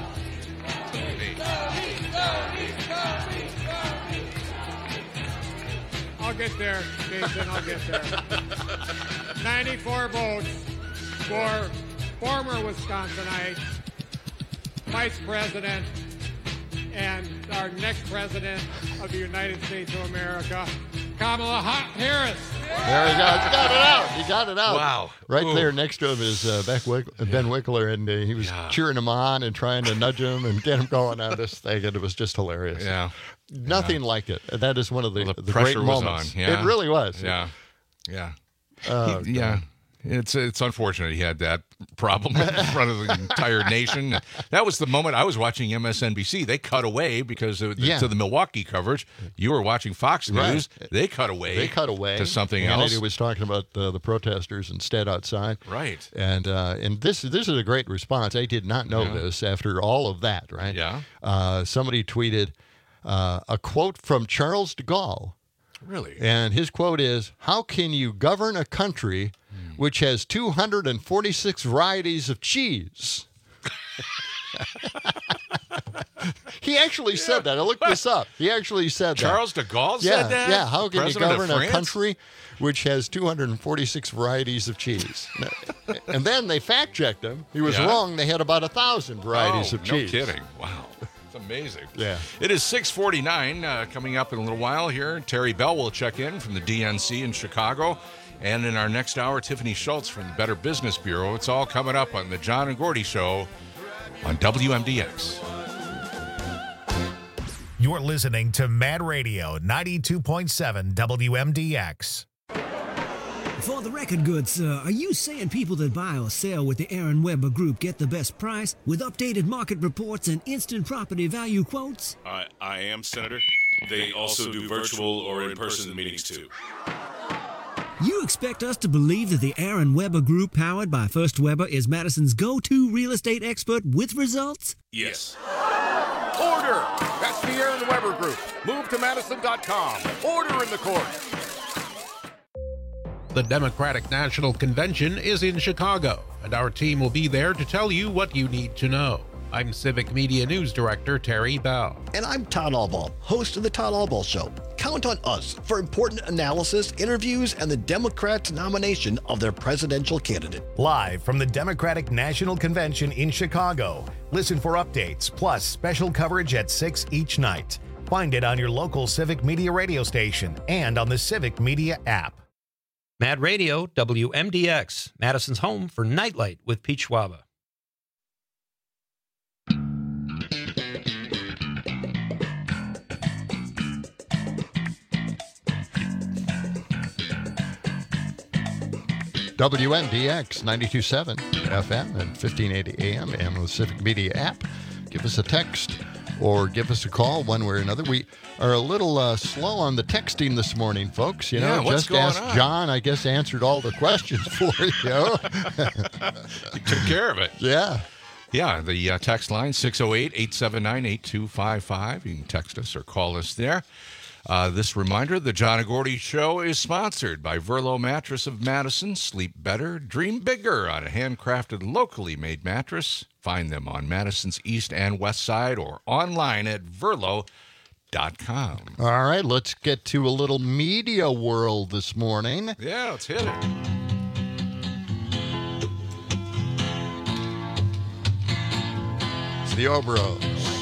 I'll get there, Jason. I'll get there. 94 votes for former Wisconsinite, Vice President, and our next President of the United States of America, Kamala Harris. There he goes. He got it out. He got it out. Wow. Right there next to him is Ben Wickler, and he was cheering him on and trying to nudge him and get him going on this thing, and it was just hilarious. Yeah. Nothing like it. That is one of the pressure great moments. was on. Yeah. It really was. Yeah. Yeah. Oh, yeah. It's unfortunate he had that problem in front of the entire nation. That was the moment I was watching MSNBC. They cut away because to the Milwaukee coverage. You were watching Fox News. Right. They cut away to something else. Hannity was talking about the protesters instead outside. Right. And this is a great response. I did not know this after all of that, right? Yeah. Somebody tweeted a quote from Charles de Gaulle. Really? And his quote is, "How can you govern a country which has 246 varieties of cheese?" He actually said that. I looked this up. He actually said Charles that. Charles de Gaulle said that? Yeah, how can President you govern a country which has 246 varieties of cheese? And then they fact-checked him. He was wrong. They had about 1,000 varieties of cheese. No kidding. Wow. It's amazing. Yeah. It is 6:49 coming up in a little while here. Terry Bell will check in from the DNC in Chicago. And in our next hour, Tiffany Schultz from the Better Business Bureau. It's all coming up on the John and Gordy Show on WMDX. You're listening to Mad Radio 92.7 WMDX. For the record goods, are you saying people that buy or sell with the Aaron Weber Group get the best price with updated market reports and instant property value quotes? I am, Senator. They also do virtual or in-person meetings, too. You expect us to believe that the Aaron Weber Group, powered by First Weber, is Madison's go-to real estate expert with results? Yes. Order! That's the Aaron Weber Group. Move to Madison.com. Order in the court. The Democratic National Convention is in Chicago, and our team will be there to tell you what you need to know. I'm Civic Media News Director Terry Bell. And I'm Todd Albaugh, host of The Todd Albaugh Show. Count on us for important analysis, interviews, and the Democrats' nomination of their presidential candidate. Live from the Democratic National Convention in Chicago. Listen for updates, plus special coverage at 6 each night. Find it on your local Civic Media radio station and on the Civic Media app. Mad Radio, WMDX, Madison's home for Nightlight with Pete Schwaba. WMDX 92.7 FM and 1580 AM and the Civic Media app. Give us a text or give us a call one way or another. We are a little slow on the texting this morning, folks. You know, what's just going ask on? John, I guess, answered all the questions for you. You took care of it. Yeah. Yeah, the text line, 608-879-8255. You can text us or call us there. This reminder, the John and Gordy Show is sponsored by Verlo Mattress of Madison. Sleep better, dream bigger on a handcrafted, locally made mattress. Find them on Madison's east and west side or online at verlo.com. All right, let's get to a little media world this morning. Yeah, let's hit it. It's the Obros.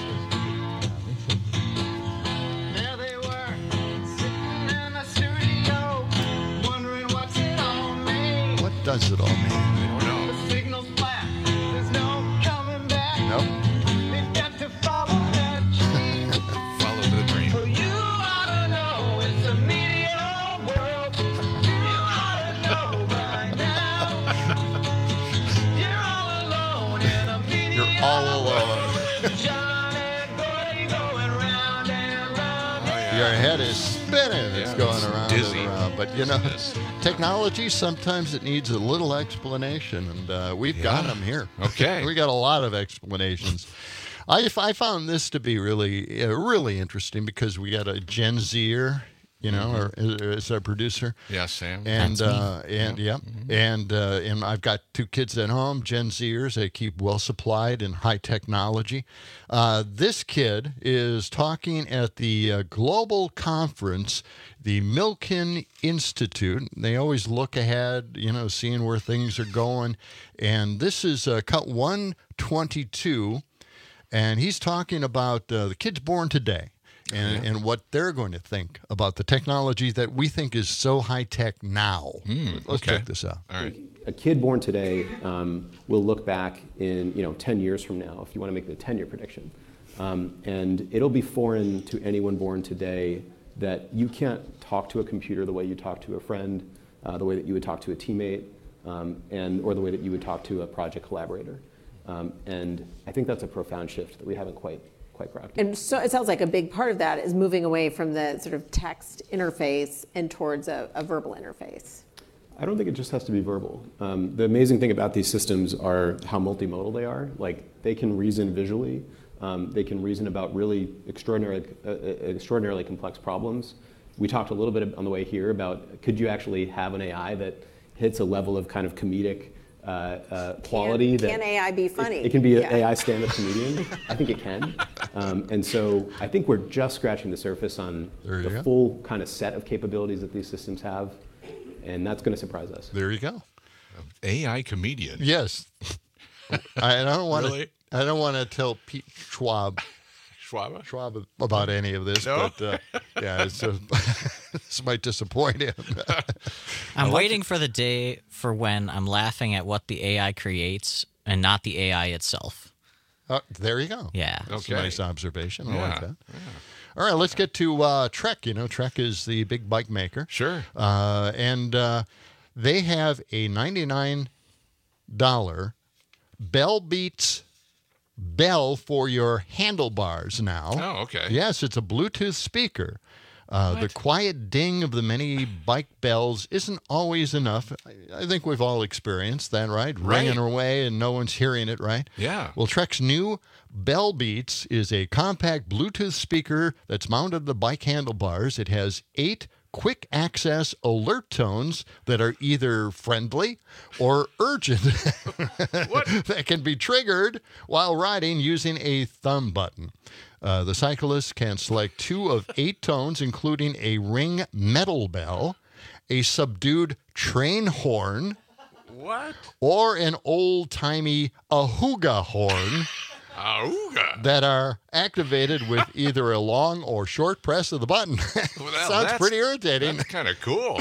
What does it all mean? I don't know. The signal's black. There's no coming back. Nope. We've got to follow that dream. Follow the dream. You ought to know it's a media world. You ought to know by now. You're all alone in a media You're all alone. John and Gordy going round and round. Your head is spinning. It's going around dizzy. and around. But, you know, technology, sometimes it needs a little explanation, and we've got them here. Okay. We got a lot of explanations. I found this to be really interesting because we got a Gen Zer, you know, or is our producer. Yeah, Sam. And That's me. and I've got two kids at home, Gen Zers. They keep well supplied in high technology. This kid is talking at the global conference, the Milken Institute. They always look ahead, you know, seeing where things are going. And this is cut 122, and he's talking about the kids born today. And what they're going to think about the technology that we think is so high-tech now. Let's check this out. All right. A kid born today will look back in 10 years from now, if you want to make the 10-year prediction. And it'll be foreign to anyone born today that you can't talk to a computer the way you talk to a friend, the way that you would talk to a teammate. or the way that you would talk to a project collaborator. And I think that's a profound shift that we haven't quite grabbed. And so it sounds like a big part of that is moving away from the sort of text interface and towards a verbal interface. I don't think it just has to be verbal. The amazing thing about these systems are how multimodal they are. Like, they can reason visually. They can reason about really extraordinarily complex problems. We talked a little bit on the way here about, could you actually have an AI that hits a level of kind of comedic quality? Can AI be funny? It can be an AI stand-up comedian. I think it can. And so I think we're just scratching the surface on the full kind of set of capabilities that these systems have. And that's going to surprise us. There you go. AI comedian. Yes. I don't want to. I don't want to tell Pete Schwab about any of this, no? But yeah, this might disappoint him. I'm waiting for the day for when I'm laughing at what the AI creates and not the AI itself. There you go. Yeah. That's a nice observation. I like that. Yeah. All right, let's get to Trek. You know, Trek is the big bike maker. Sure. And they have a $99 Bell Beats bell for your handlebars now. Oh, okay. Yes, it's a Bluetooth speaker. The quiet ding of the many bike bells isn't always enough. I think we've all experienced that, right? Ringing away and no one's hearing it, right? Yeah. Well, Trek's new Bell Beats is a compact Bluetooth speaker that's mounted to the bike handlebars. It has 8 quick access alert tones that are either friendly or urgent that can be triggered while riding using a thumb button. The cyclist can select 2 of 8 tones, including a ring metal bell, a subdued train horn, or an old-timey ahooga horn. That are activated with either a long or short press of the button. Well, sounds pretty irritating. That's kind of cool.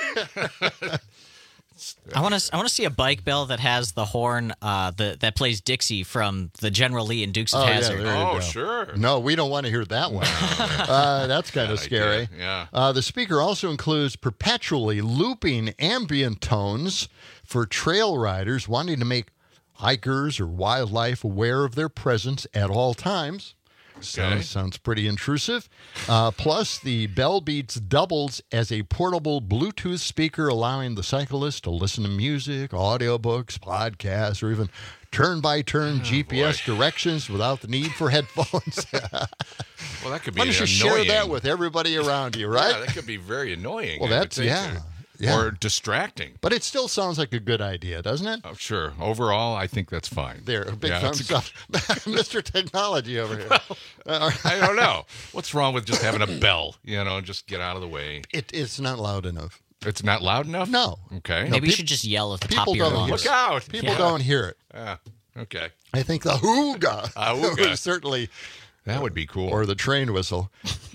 I want to see a bike bell that has the horn that plays Dixie from the General Lee and Dukes of Hazzard. Yeah, sure. No, we don't want to hear that one. That's kind of scary. Yeah. The speaker also includes perpetually looping ambient tones for trail riders wanting to make hikers or wildlife aware of their presence at all times. Sounds pretty intrusive. Plus, the Bell Beats doubles as a portable Bluetooth speaker, allowing the cyclist to listen to music, audiobooks, podcasts, or even turn-by-turn GPS directions without the need for headphones. Well, that could be Why don't you share that with everybody around you, right? Yeah, that could be very annoying. Well, that's, Yeah. Or distracting. But it still sounds like a good idea, doesn't it? Oh, sure. Overall, I think that's fine. There, a big thumbs up. Mr. Technology over here. I don't know. What's wrong with just having a bell? You know, just get out of the way. It's not loud enough. It's not loud enough? No. Okay. Maybe you should just yell at the top of your lungs. Look out. People don't hear it. Okay. I think the hooga would certainly... That would be cool. Or the train whistle.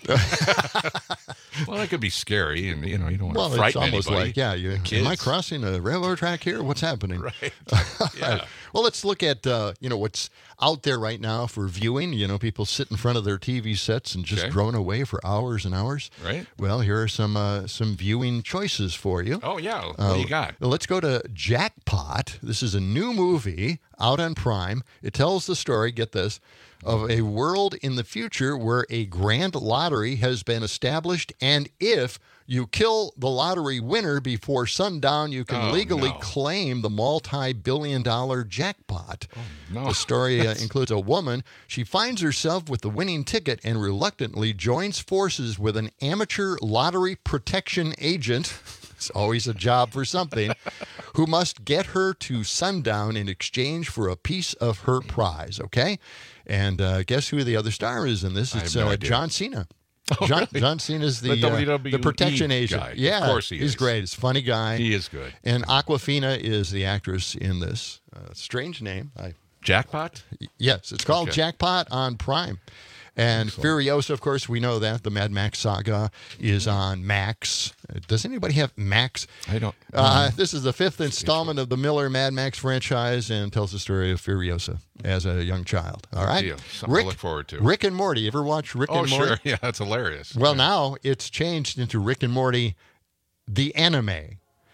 Well, that could be scary, and you don't want to frighten it's almost anybody. like, am I crossing a railroad track here? What's happening? Right. Yeah. Well, let's look at what's out there right now for viewing. You know, people sit in front of their TV sets and just drone away for hours and hours. Right. Well, here are some viewing choices for you. Oh yeah, what do you got? Let's go to Jackpot. This is a new movie out on Prime. It tells the story. Get this. Of a world in the future where a grand lottery has been established, and if you kill the lottery winner before sundown, you can legally claim the multi-billion-dollar jackpot. The story includes a woman. She finds herself with the winning ticket and reluctantly joins forces with an amateur lottery protection agent. It's always a job for something, who must get her to sundown in exchange for a piece of her prize, okay? And guess who the other star is in this? It's John Cena. John Cena is the protection agent. Guy. Yeah, of course he is. He's great. He's a funny guy. He is good. And Awkwafina is the actress in this. Strange name. Jackpot? Yes, it's called Jackpot on Prime. And Furiosa, of course, we know that. The Mad Max saga is on Max. Does anybody have Max? I don't. This is the 5th installment of the Miller Mad Max franchise and tells the story of Furiosa as a young child. All right? Something to look forward to. Rick and Morty. You ever watch Rick and Morty? Oh, sure. Yeah, that's hilarious. Well, now it's changed into Rick and Morty, the anime.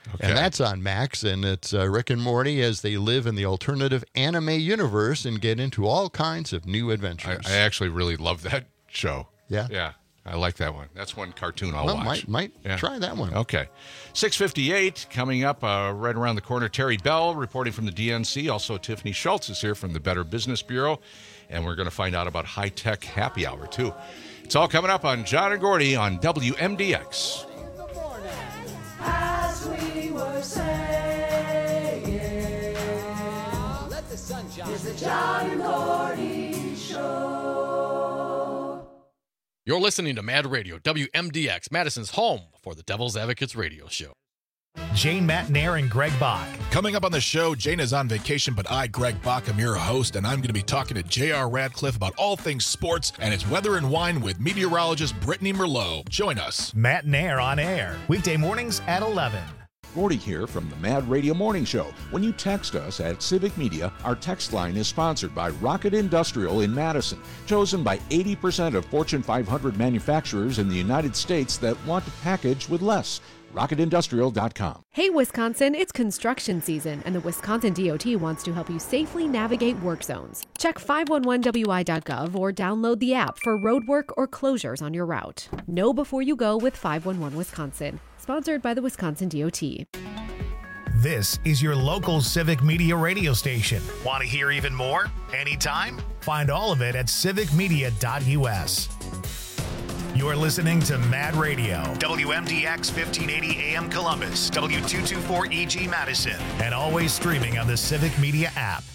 And that's on Max, and it's Rick and Morty as they live in the alternative anime universe and get into all kinds of new adventures. I actually really love that show. Yeah? Yeah. I like that one. That's one cartoon I'll watch. Might try that one. Okay. 6:58 coming up right around the corner. Terry Bell reporting from the DNC. Also, Tiffany Schultz is here from the Better Business Bureau. And we're going to find out about high-tech happy hour, too. It's all coming up on John and Gordy on WMDX. As we were saying, let the sun shine. It's the John and Gordy Show. You're listening to Mad Radio, WMDX, Madison's home for the Devil's Advocates radio show. Jane Matnair and Greg Bach. Coming up on the show, Jane is on vacation, but I, Greg Bach, am your host, and I'm going to be talking to J.R. Radcliffe about all things sports and it's weather and wine with meteorologist Brittany Merlot. Join us. Matnair on air, weekday mornings at 11. Gordy here from the Mad Radio Morning Show. When you text us at Civic Media, our text line is sponsored by Rocket Industrial in Madison, chosen by 80% of Fortune 500 manufacturers in the United States that want to package with less. RocketIndustrial.com. Hey, Wisconsin, it's construction season, and the Wisconsin DOT wants to help you safely navigate work zones. Check 511wi.gov or download the app for road work or closures on your route. Know before you go with 511 Wisconsin. Sponsored by the Wisconsin DOT. This is your local Civic Media radio station. Want to hear even more? Anytime? Find all of it at civicmedia.us. You're listening to Mad Radio, WMDX 1580 AM Columbus, W224EG Madison, and always streaming on the Civic Media app.